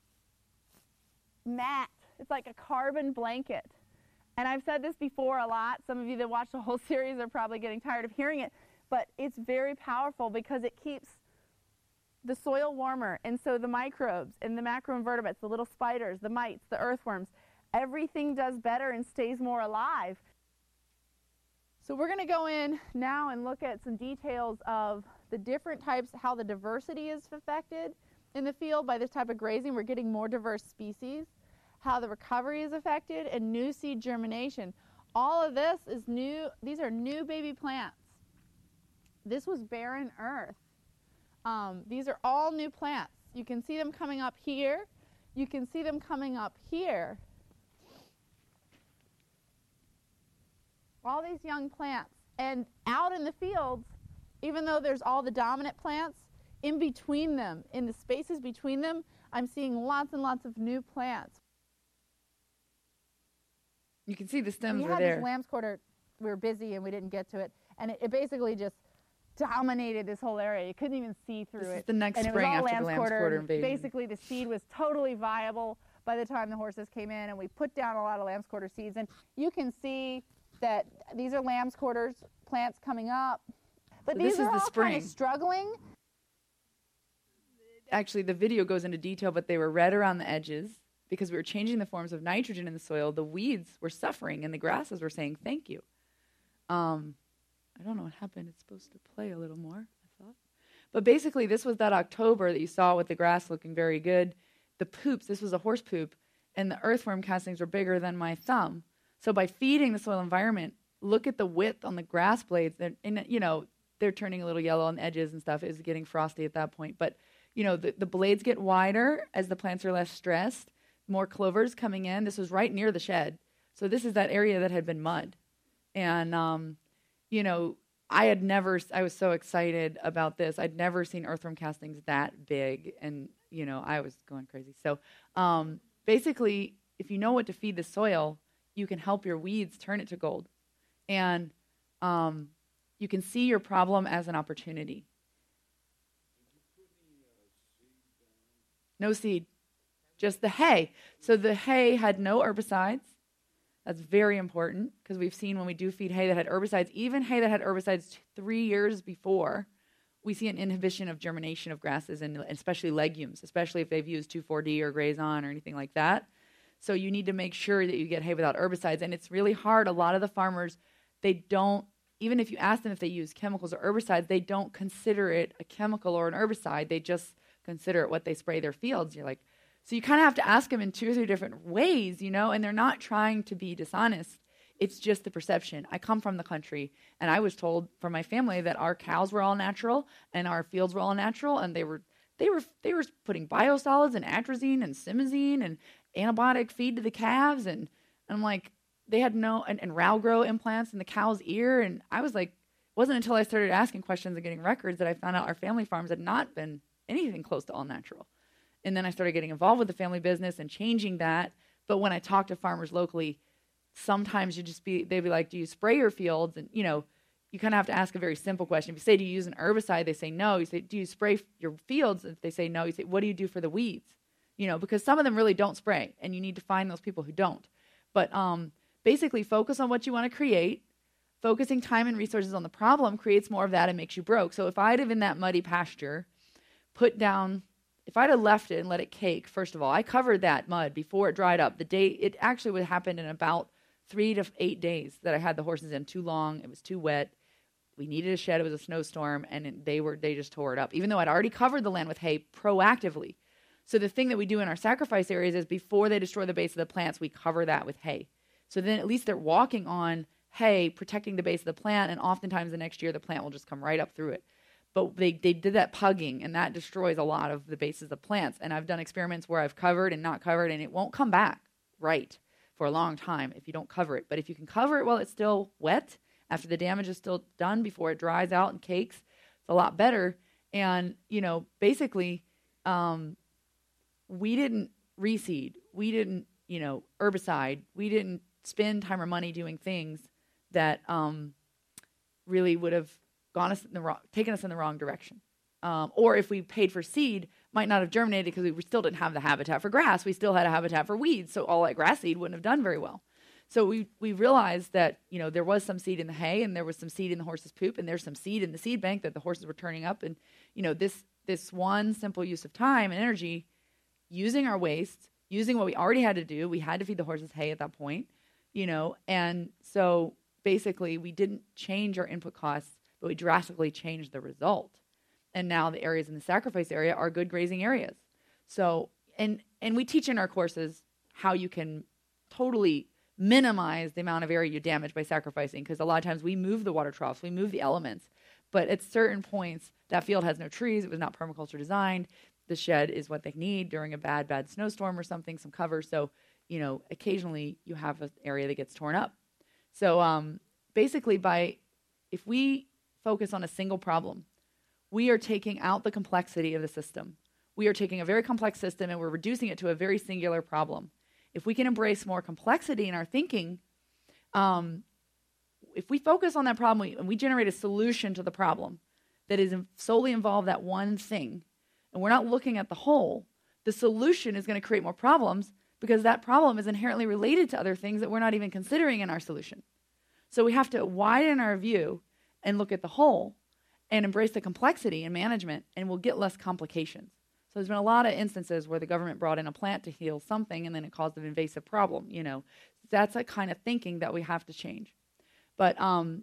mat, it's like a carbon blanket. And I've said this before a lot. Some of you that watch the whole series are probably getting tired of hearing it. But it's very powerful because it keeps the soil warmer. And so the microbes and the macroinvertebrates, the little spiders, the mites, the earthworms, everything does better and stays more alive. So we're going to go in now and look at some details of the different types, how the diversity is affected in the field by this type of grazing. We're getting more diverse species, how the recovery is affected, and new seed germination. All of this is new. These are new baby plants. This was barren earth. These are all new plants. You can see them coming up here. You can see them coming up here. All these young plants. And out in the fields, even though there's all the dominant plants, in between them, in the spaces between them, I'm seeing lots and lots of new plants. You can see the stems We were had there. this lamb's quarter. We were busy and we didn't get to it. And it basically just dominated this whole area. You couldn't even see through This it. is the next And it was spring all after the lamb's quarter and invasion. basically the seed was totally viable by the time the horses came in, and we put down a lot of lamb's quarter seeds. And you can see that these are lamb's quarters plants coming up. But So these this are is the all kind spring. of struggling. Actually, the video goes into detail, but they were red around the edges because we were changing the forms of nitrogen in the soil. The weeds were suffering, and the grasses were saying thank you. I don't know what happened. It's supposed to play a little more, I thought. But basically, this was that October that you saw with the grass looking very good. The poops, this was a horse poop. and the earthworm castings were bigger than my thumb. So by feeding the soil environment, look at the width on the grass blades. They're turning a little yellow on the edges and stuff. It was getting frosty at that point. But, the blades get wider as the plants are less stressed. More clovers coming in. This was right near the shed. So this is that area that had been mud. And, I was so excited about this. I'd never seen earthworm castings that big. And, I was going crazy. So basically, if you know what to feed the soil, you can help your weeds turn it to gold. And you can see your problem as an opportunity. No seed, just the hay. So the hay had no herbicides. That's very important because we've seen when we do feed hay that had herbicides, even hay that had herbicides 3 years before, we see an inhibition of germination of grasses and especially legumes, especially if they've used 2,4-D or Grazon or anything like that. So you need to make sure that you get hay without herbicides. And it's really hard. A lot of the farmers, they don't, even if you ask them if they use chemicals or herbicides, they don't consider it a chemical or an herbicide. They just consider it what they spray their fields. You're like, so you kind of have to ask them in 2 or 3 different ways, and they're not trying to be dishonest. It's just the perception. I come from the country, and I was told from my family that our cows were all natural and our fields were all natural, and they were putting biosolids and atrazine and simazine and antibiotic feed to the calves, and I'm like, they had no and Ralgro implants in the cow's ear, and I was like, it wasn't until I started asking questions and getting records that I found out our family farms had not been anything close to all natural. And then I started getting involved with the family business and changing that. But when I talk to farmers locally, sometimes they'd be like, do you spray your fields? And, you kind of have to ask a very simple question. If you say, do you use an herbicide? They say no. You say, do you spray your fields? If they say no, you say, what do you do for the weeds? Because some of them really don't spray, and you need to find those people who don't. But basically focus on what you want to create. Focusing time and resources on the problem creates more of that and makes you broke. So if I'd have in that muddy pasture, if I'd have left it and let it cake, first of all, I covered that mud before it dried up. It actually would happen in about 3 to 8 days that I had the horses in. Too long, it was too wet. We needed a shed, it was a snowstorm, and they just tore it up, even though I'd already covered the land with hay proactively. So the thing that we do in our sacrifice areas is before they destroy the base of the plants, we cover that with hay. So then at least they're walking on hay, protecting the base of the plant, and oftentimes the next year the plant will just come right up through it. But they did that pugging, and that destroys a lot of the bases of plants. And I've done experiments where I've covered and not covered, and it won't come back right for a long time if you don't cover it. But if you can cover it while it's still wet, after the damage is still done, before it dries out and cakes, it's a lot better. And, basically, we didn't reseed. We didn't, herbicide. We didn't spend time or money doing things that really would have taken us in the wrong direction. Or if we paid for seed, might not have germinated because we still didn't have the habitat for grass. We still had a habitat for weeds, so all that grass seed wouldn't have done very well. So we realized that, there was some seed in the hay, and there was some seed in the horse's poop, and there's some seed in the seed bank that the horses were turning up. And, this one simple use of time and energy, using our waste, using what we already had to do. We had to feed the horses hay at that point, and so basically we didn't change our input costs, but we drastically changed the result. And now the areas in the sacrifice area are good grazing areas. So, and we teach in our courses how you can totally minimize the amount of area you damage by sacrificing, because a lot of times we move the water troughs, we move the elements, but at certain points, that field has no trees, it was not permaculture designed, the shed is what they need during a bad snowstorm or something, some cover, so, occasionally you have an area that gets torn up. So, basically if we focus on a single problem, we are taking out the complexity of the system. We are taking a very complex system and we're reducing it to a very singular problem. If we can embrace more complexity in our thinking, if we focus on that problem and we generate a solution to the problem that is solely involved that one thing, and we're not looking at the whole, the solution is going to create more problems because that problem is inherently related to other things that we're not even considering in our solution. So we have to widen our view and look at the whole and embrace the complexity in management, and we'll get less complications. So there's been a lot of instances where the government brought in a plant to heal something and then it caused an invasive problem, That's a kind of thinking that we have to change. But I'm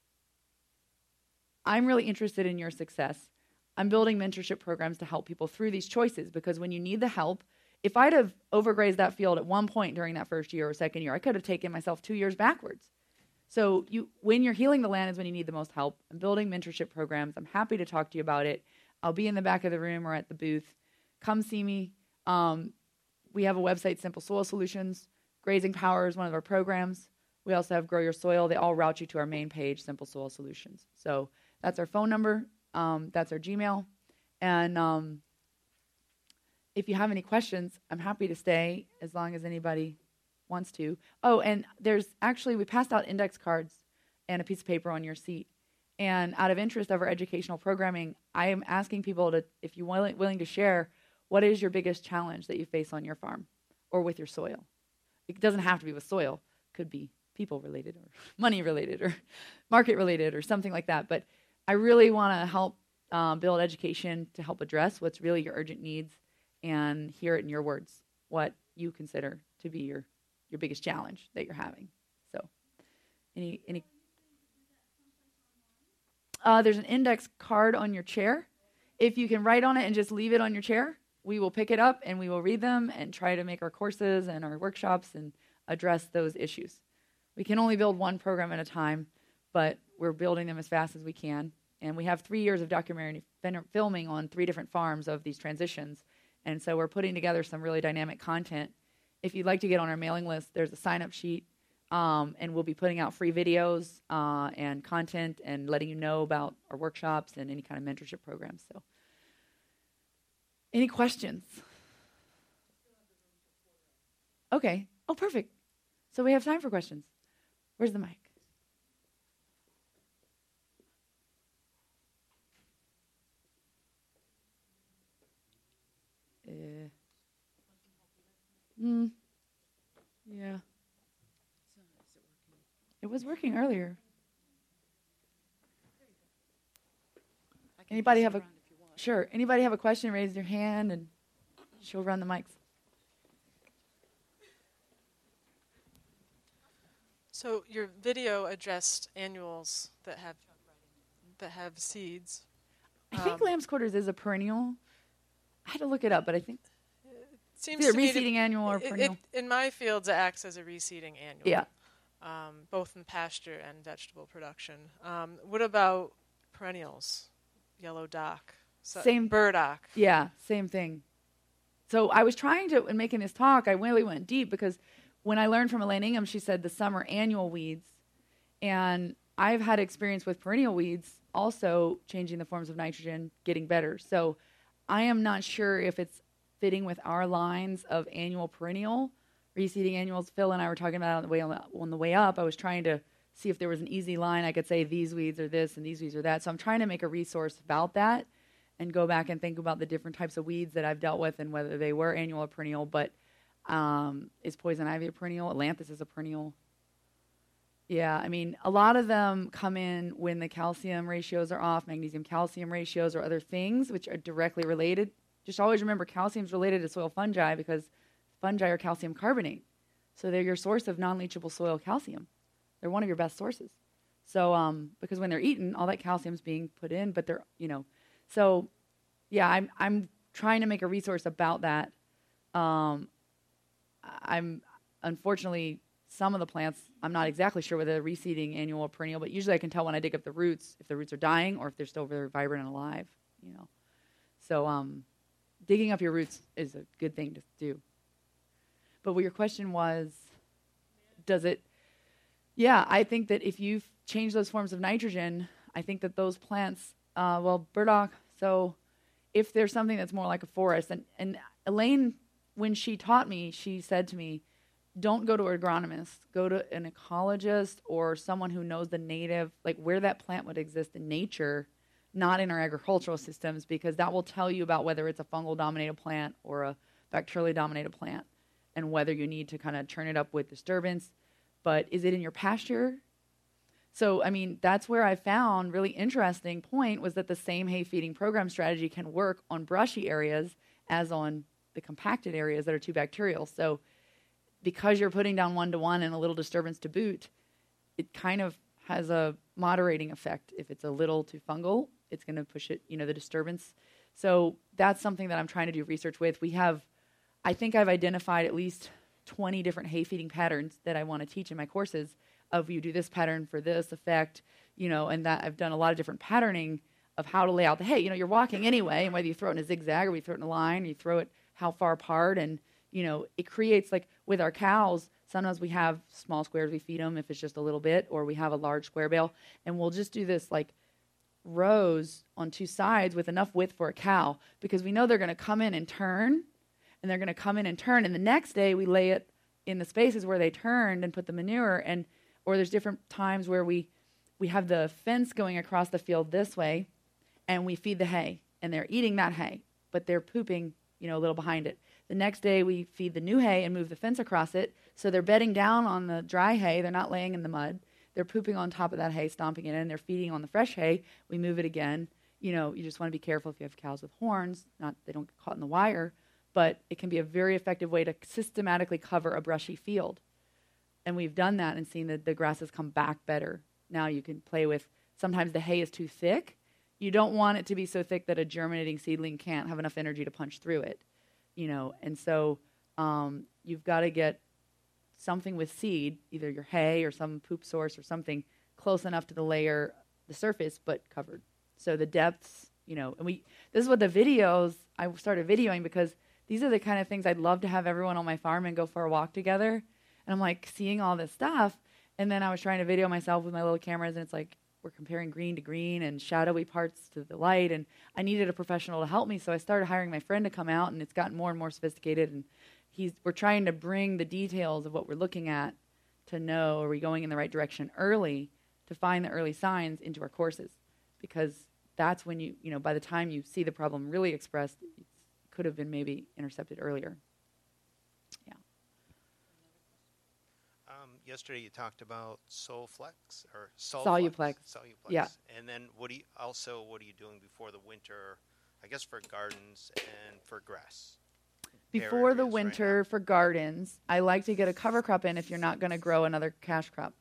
really interested in your success. I'm building mentorship programs to help people through these choices, because when you need the help, if I'd have overgrazed that field at one point during that first year or second year, I could have taken myself 2 years backwards. So when you're healing the land is when you need the most help. I'm building mentorship programs. I'm happy to talk to you about it. I'll be in the back of the room or at the booth. Come see me. We have a website, Simple Soil Solutions. Grazing Power is one of our programs. We also have Grow Your Soil. They all route you to our main page, Simple Soil Solutions. So that's our phone number. That's our Gmail. And if you have any questions, I'm happy to stay as long as anybody wants to. Oh, and we passed out index cards and a piece of paper on your seat. And out of interest of our educational programming, I am asking people to, if you're willing to share, what is your biggest challenge that you face on your farm or with your soil? It doesn't have to be with soil. It could be people related or money related or market related or something like that. But I really want to help build education to help address what's really your urgent needs and hear it in your words, what you consider to be your biggest challenge that you're having. So any there's an index card on your chair. If you can write on it and just leave it on your chair, we will pick it up and we will read them and try to make our courses and our workshops and address those issues. We can only build one program at a time, but we're building them as fast as we can. And we have 3 years of documentary filming on 3 different farms of these transitions. And so we're putting together some really dynamic content. If you'd like to get on our mailing list, there's a sign-up sheet, and we'll be putting out free videos and content and letting you know about our workshops and any kind of mentorship programs. So, any questions? Okay. Oh, perfect. So we have time for questions. Where's the mic? Yeah. It was working earlier. Anybody have a sure? Anybody have a question? Raise your hand, and she'll run the mics. So your video addressed annuals that have seeds. I think lamb's quarters is a perennial. I had to look it up, but I think Seems it's to a me reseeding annual or perennial. In my fields, it acts as a reseeding annual. Yeah. Both in pasture and vegetable production. What about perennials? Yellow dock. Same. Burdock. Yeah, same thing. So I was trying to, in making this talk, I really went deep because when I learned from Elaine Ingham, she said the summer annual weeds. And I've had experience with perennial weeds also changing the forms of nitrogen, getting better. So I am not sure if it's fitting with our lines of annual perennial. Reseeding annuals, Phil and I were talking about on the way up. I was trying to see if there was an easy line. I could say these weeds are this and these weeds are that. So I'm trying to make a resource about that and go back and think about the different types of weeds that I've dealt with and whether they were annual or perennial. But is poison ivy a perennial? Ailanthus is a perennial. Yeah, I mean, a lot of them come in when the calcium ratios are off, magnesium-calcium ratios or other things which are directly related. Just always remember calcium is related to soil fungi because fungi are calcium carbonate. So they're your source of non-leachable soil calcium. They're one of your best sources. So because when they're eaten, all that calcium is being put in, but they're, So, yeah, I'm trying to make a resource about that. I'm unfortunately, some of the plants, I'm not exactly sure whether they're reseeding annual or perennial, but usually I can tell when I dig up the roots if the roots are dying or if they're still very vibrant and alive, So digging up your roots is a good thing to do. But what your question was, does it? Yeah, I think that if you change those forms of nitrogen, I think that those plants, burdock, so if there's something that's more like a forest, and Elaine, when she taught me, she said to me, don't go to an agronomist, go to an ecologist or someone who knows the native, like where that plant would exist in nature, not in our agricultural systems, because that will tell you about whether it's a fungal-dominated plant or a bacterially-dominated plant and whether you need to kind of turn it up with disturbance. But is it in your pasture? So, I mean, that's where I found really interesting point was that the same hay feeding program strategy can work on brushy areas as on the compacted areas that are too bacterial. So because you're putting down 1-to-1 and a little disturbance to boot, it kind of has a moderating effect. If it's a little too fungal, it's going to push it, the disturbance. So that's something that I'm trying to do research with. We have I think I've identified at least 20 different hay feeding patterns that I want to teach in my courses of you do this pattern for this effect, and that I've done a lot of different patterning of how to lay out the hay. You're walking anyway, and whether you throw it in a zigzag or you throw it in a line, or you throw it how far apart, and, it creates, like with our cows, sometimes we have small squares we feed them if it's just a little bit, or we have a large square bale, and we'll just do this, like, rows on two sides with enough width for a cow, because we know they're going to come in and turn, and the next day we lay it in the spaces where they turned and put the manure, or there's different times where we have the fence going across the field this way, and we feed the hay, and they're eating that hay, but they're pooping, a little behind it. The next day we feed the new hay and move the fence across it, so they're bedding down on the dry hay. They're not laying in the mud. They're pooping on top of that hay, stomping it in. They're feeding on the fresh hay. We move it again. You just want to be careful if you have cows with horns, they don't get caught in the wire, but it can be a very effective way to systematically cover a brushy field. And we've done that and seen that the grasses come back better. Now you can play with, sometimes the hay is too thick. You don't want it to be so thick that a germinating seedling can't have enough energy to punch through it, And so you've got to get something with seed, either your hay or some poop source or something close enough to the surface, but covered. So the depths, and this is what the videos, I started videoing because these are the kind of things I'd love to have everyone on my farm and go for a walk together. And I'm like seeing all this stuff. And then I was trying to video myself with my little cameras, and it's like we're comparing green to green and shadowy parts to the light. And I needed a professional to help me. So I started hiring my friend to come out, and it's gotten more and more sophisticated. And we're trying to bring the details of what we're looking at to know, are we going in the right direction early, to find the early signs into our courses. Because that's when by the time you see the problem really expressed, it could have been maybe intercepted earlier. Yeah. Yesterday you talked about Solflex or Soluplex. Yeah. And then what are you doing before the winter, I guess for gardens and for grass? Before the winter for gardens, I like to get a cover crop in if you're not going to grow another cash crop.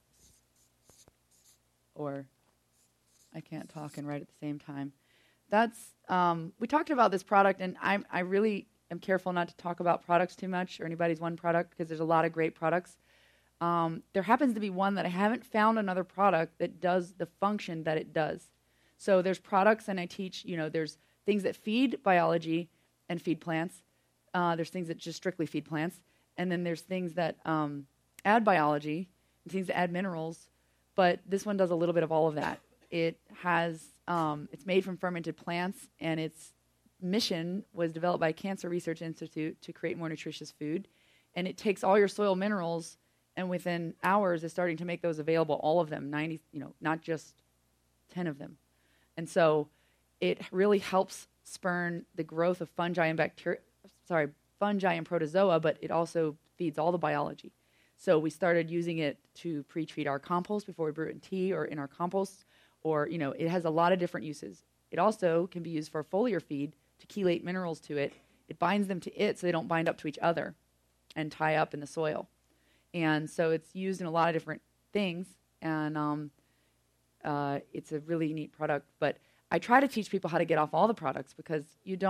Or I can't talk and write at the same time. That's we talked about this product, and I really am careful not to talk about products too much or anybody's one product, because there's a lot of great products. There happens to be one that I haven't found another product that does the function that it does. So there's products, and I teach, there's things that feed biology and feed plants. There's things that just strictly feed plants. And then there's things that add biology and things that add minerals. But this one does a little bit of all of that. It has, it's made from fermented plants, and its mission was developed by Cancer Research Institute to create more nutritious food. And it takes all your soil minerals, and within hours is starting to make those available, all of them, 90, not just 10 of them. And so it really helps spurn the growth of fungi and protozoa, but it also feeds all the biology. So we started using it to pre-treat our compost before we brew it in tea or in our compost, or, it has a lot of different uses. It also can be used for foliar feed to chelate minerals to it. It binds them to it so they don't bind up to each other and tie up in the soil. And so it's used in a lot of different things, and it's a really neat product. But I try to teach people how to get off all the products, because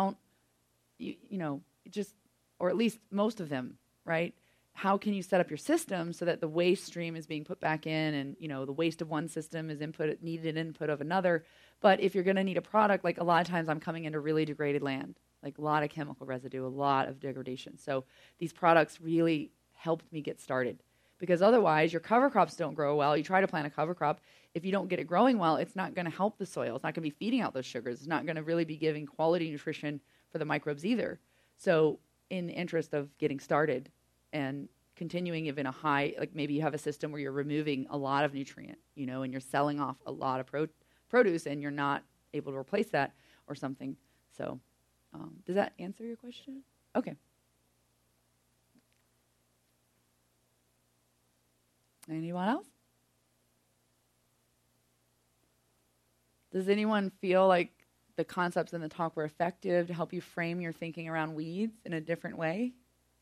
or at least most of them, right? How can you set up your system so that the waste stream is being put back in, and the waste of one system is needed input of another? But if you're going to need a product, like a lot of times I'm coming into really degraded land, like a lot of chemical residue, a lot of degradation. So these products really helped me get started, because otherwise your cover crops don't grow well. You try to plant a cover crop. If you don't get it growing well, it's not going to help the soil. It's not going to be feeding out those sugars. It's not going to really be giving quality nutrition for the microbes either. So in the interest of getting started and continuing even a high, like maybe you have a system where you're removing a lot of nutrient, and you're selling off a lot of produce, and you're not able to replace that or something. So does that answer your question? Okay. Anyone else? Does anyone feel like the concepts in the talk were effective to help you frame your thinking around weeds in a different way?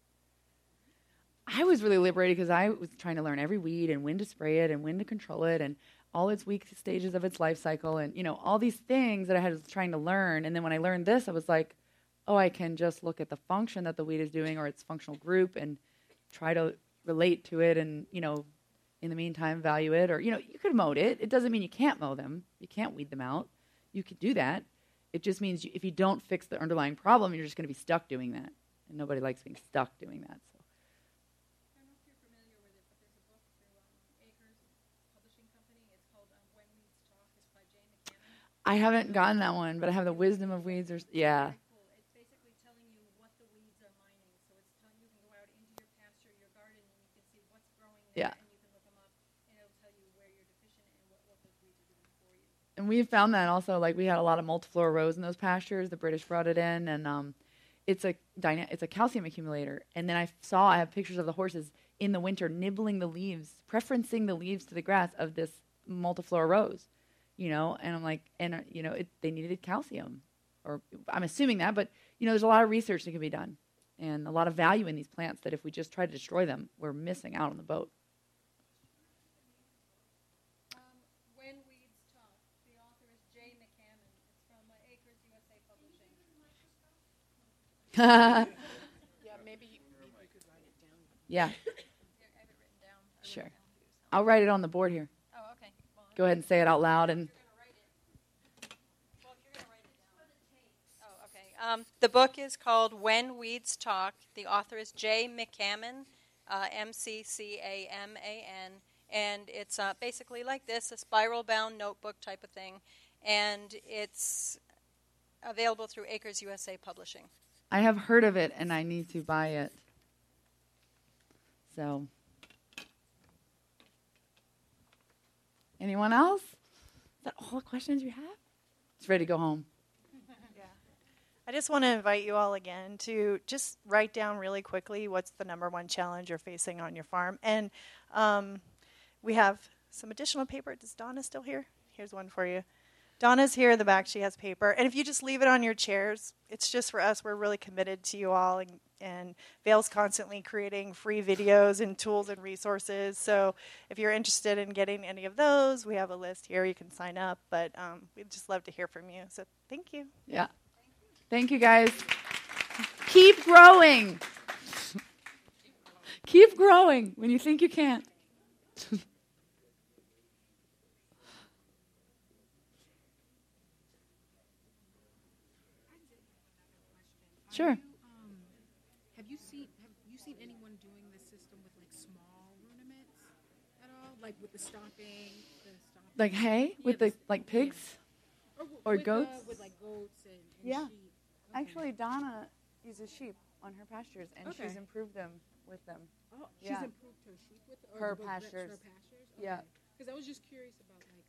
I was really liberated because I was trying to learn every weed and when to spray it and when to control it and all its weak stages of its life cycle and, all these things that I was trying to learn. And then when I learned this, I was like, oh, I can just look at the function that the weed is doing or its functional group and try to relate to it and, in the meantime, value it. Or, you could mow it. It doesn't mean you can't mow them. You can't weed them out. You could do that. It just means if you don't fix the underlying problem, you're just going to be stuck doing that. And nobody likes being stuck doing that. So. I don't know if you're familiar with it, but there's a book through Acres Publishing Company. It's called When Weeds Talk. It's by Jay McCammon. I haven't gotten that one, but I have the Wisdom of Weeds. Yeah. Very cool. It's basically telling you what the weeds are mining. So it's telling you can go out into your pasture, your garden, and you can see what's growing there, Yeah. and you can look them up, and it'll tell you where you're deficient and what those weeds are doing for you. And we found that also, like we had a lot of multiflora rose in those pastures. The British brought it in, and it's a calcium accumulator. And then I have pictures of the horses in the winter nibbling the leaves, preferencing the leaves to the grass of this multiflora rose, and I'm like, they needed calcium, or I'm assuming that, but there's a lot of research that can be done, and a lot of value in these plants that if we just try to destroy them, we're missing out on the boat. When Weeds Talk. The author is Jay McCammon. It's from Acres USA Publishing. Yeah, maybe you could write it down. Yeah, I have it written down. sure. I'll write it on the board here. Oh, okay. Well, Go ahead and say it out loud. And Oh, okay. The book is called When Weeds Talk. The author is Jay McCammon, McCaman, and it's basically like this, a spiral-bound notebook type of thing, and it's available through Acres USA Publishing. I have heard of it, and I need to buy it. So, anyone else? Is that all the questions you have? It's ready to go home. I just want to invite you all again to just write down really quickly what's the number one challenge you're facing on your farm. And we have some additional paper. Is Donna still here? Here's one for you. Donna's here in the back. She has paper. And if you just leave it on your chairs, it's just for us. We're really committed to you all. And Vail's constantly creating free videos and tools and resources. So if you're interested in getting any of those, we have a list here. You can sign up. But we'd just love to hear from you. So thank you. Yeah. Thank you, guys. Keep growing. Keep growing when you think you can't. Sure. Have you seen anyone doing this system with like small ruminants at all, like with the stomping? Like hay with the pigs or with, goats? With like goats and Yeah. sheep. Okay. Actually, Donna uses sheep on her pastures, and Okay. she's improved them with them. Oh, she's Yeah. improved her sheep with or Her the goat- pastures. Her pastures. Yeah. Because I was just curious about like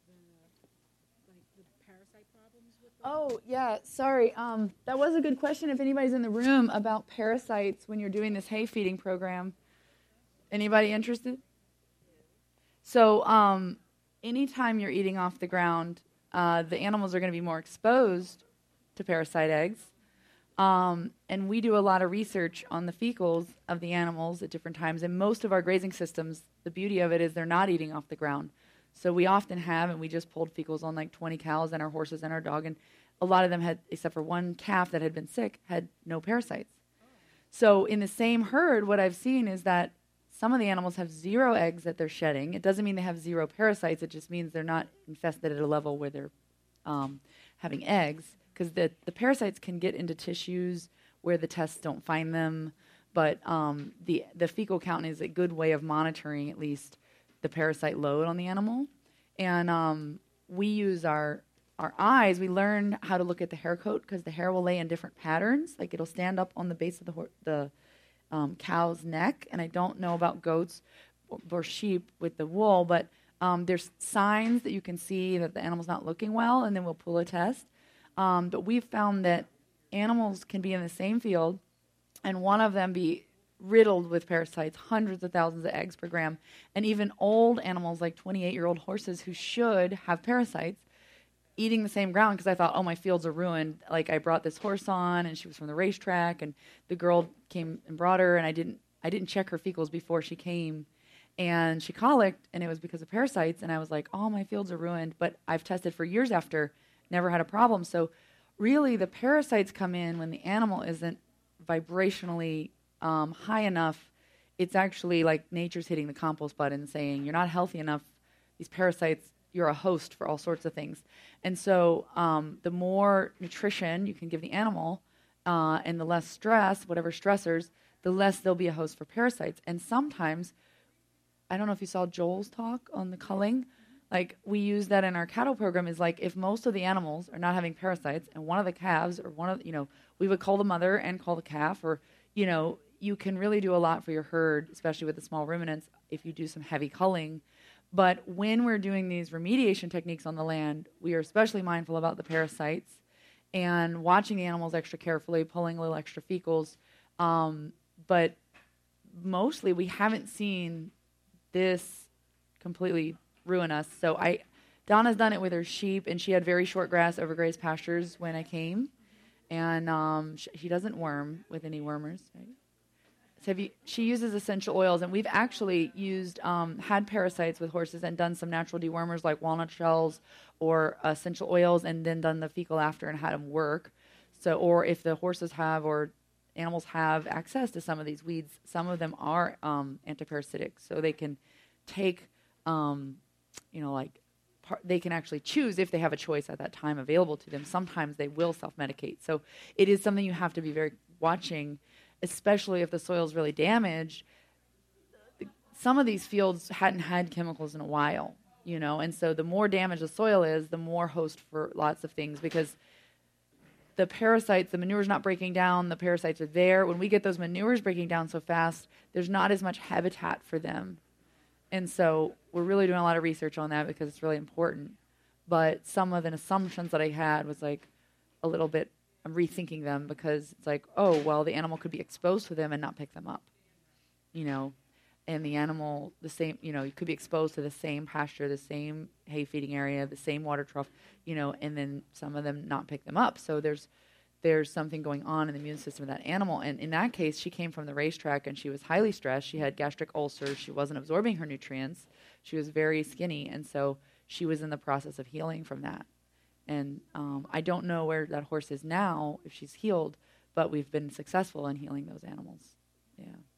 the parasite problems with. Oh, yeah, sorry. That was a good question if anybody's in the room about parasites when you're doing this hay feeding program. Anybody interested? So anytime you're eating off the ground, the animals are going to be more exposed to parasite eggs. And we do a lot of research on the fecals of the animals at different times. And most of our grazing systems, the beauty of it is they're not eating off the ground. So we often have, and we just pulled fecals on like 20 cows and our horses and our dog, and a lot of them had, except for one calf that had been sick, had no parasites. So in the same herd, what I've seen is that some of the animals have 0 eggs that they're shedding. It doesn't mean they have 0 parasites. It just means they're not infested at a level where they're having eggs, because the parasites can get into tissues where the tests don't find them. But the fecal count is a good way of monitoring at least the parasite load on the animal. And we use our eyes. We learn how to look at the hair coat because the hair will lay in different patterns. Like it'll stand up on the base of the cow's neck. And I don't know about goats or sheep with the wool, but there's signs that you can see that the animal's not looking well, and then we'll pull a test. But we've found that animals can be in the same field and one of them be riddled with parasites, hundreds of thousands of eggs per gram, and even old animals like 28-year-old horses who should have parasites eating the same ground, because I thought, oh, my fields are ruined. Like I brought this horse on, and she was from the racetrack, and the girl came and brought her, and I didn't check her fecals before she came, and she colicked, and it was because of parasites, and I was like, oh, my fields are ruined. But I've tested for years after, never had a problem. So really the parasites come in when the animal isn't vibrationally high enough. It's actually like nature's hitting the compost button saying, you're not healthy enough. These parasites, you're a host for all sorts of things. And so the more nutrition you can give the animal and the less stress, whatever stressors, the less they'll be a host for parasites. And sometimes, I don't know if you saw Joel's talk on the culling, like we use that in our cattle program, is like if most of the animals are not having parasites and one of the calves or one of, we would call the mother and call the calf, or, you can really do a lot for your herd, especially with the small ruminants, if you do some heavy culling. But when we're doing these remediation techniques on the land, we are especially mindful about the parasites and watching the animals extra carefully, pulling a little extra fecals. But mostly we haven't seen this completely ruin us. So Donna's done it with her sheep, and she had very short grass overgrazed pastures when I came. And she doesn't worm with any wormers, right? So she uses essential oils, and we've actually used, had parasites with horses and done some natural dewormers like walnut shells or essential oils, and then done the fecal after and had them work. So, or if the horses have or animals have access to some of these weeds, some of them are antiparasitic, so they can take, they can actually choose if they have a choice at that time available to them. Sometimes they will self-medicate. So it is something you have to be very watching, especially if the soil is really damaged. Some of these fields hadn't had chemicals in a while, and so the more damaged the soil is, the more host for lots of things, because the parasites, the manure's not breaking down, the parasites are there. When we get those manures breaking down so fast, there's not as much habitat for them. And so we're really doing a lot of research on that because it's really important. But some of the assumptions that I had was like a little bit, I'm rethinking them, because it's like, oh, well, the animal could be exposed to them and not pick them up, and the animal, the same, you could be exposed to the same pasture, the same hay feeding area, the same water trough, and then some of them not pick them up. So there's something going on in the immune system of that animal. And in that case, she came from the racetrack and she was highly stressed. She had gastric ulcers. She wasn't absorbing her nutrients. She was very skinny. And so she was in the process of healing from that. And I don't know where that horse is now, if she's healed, but we've been successful in healing those animals. Yeah.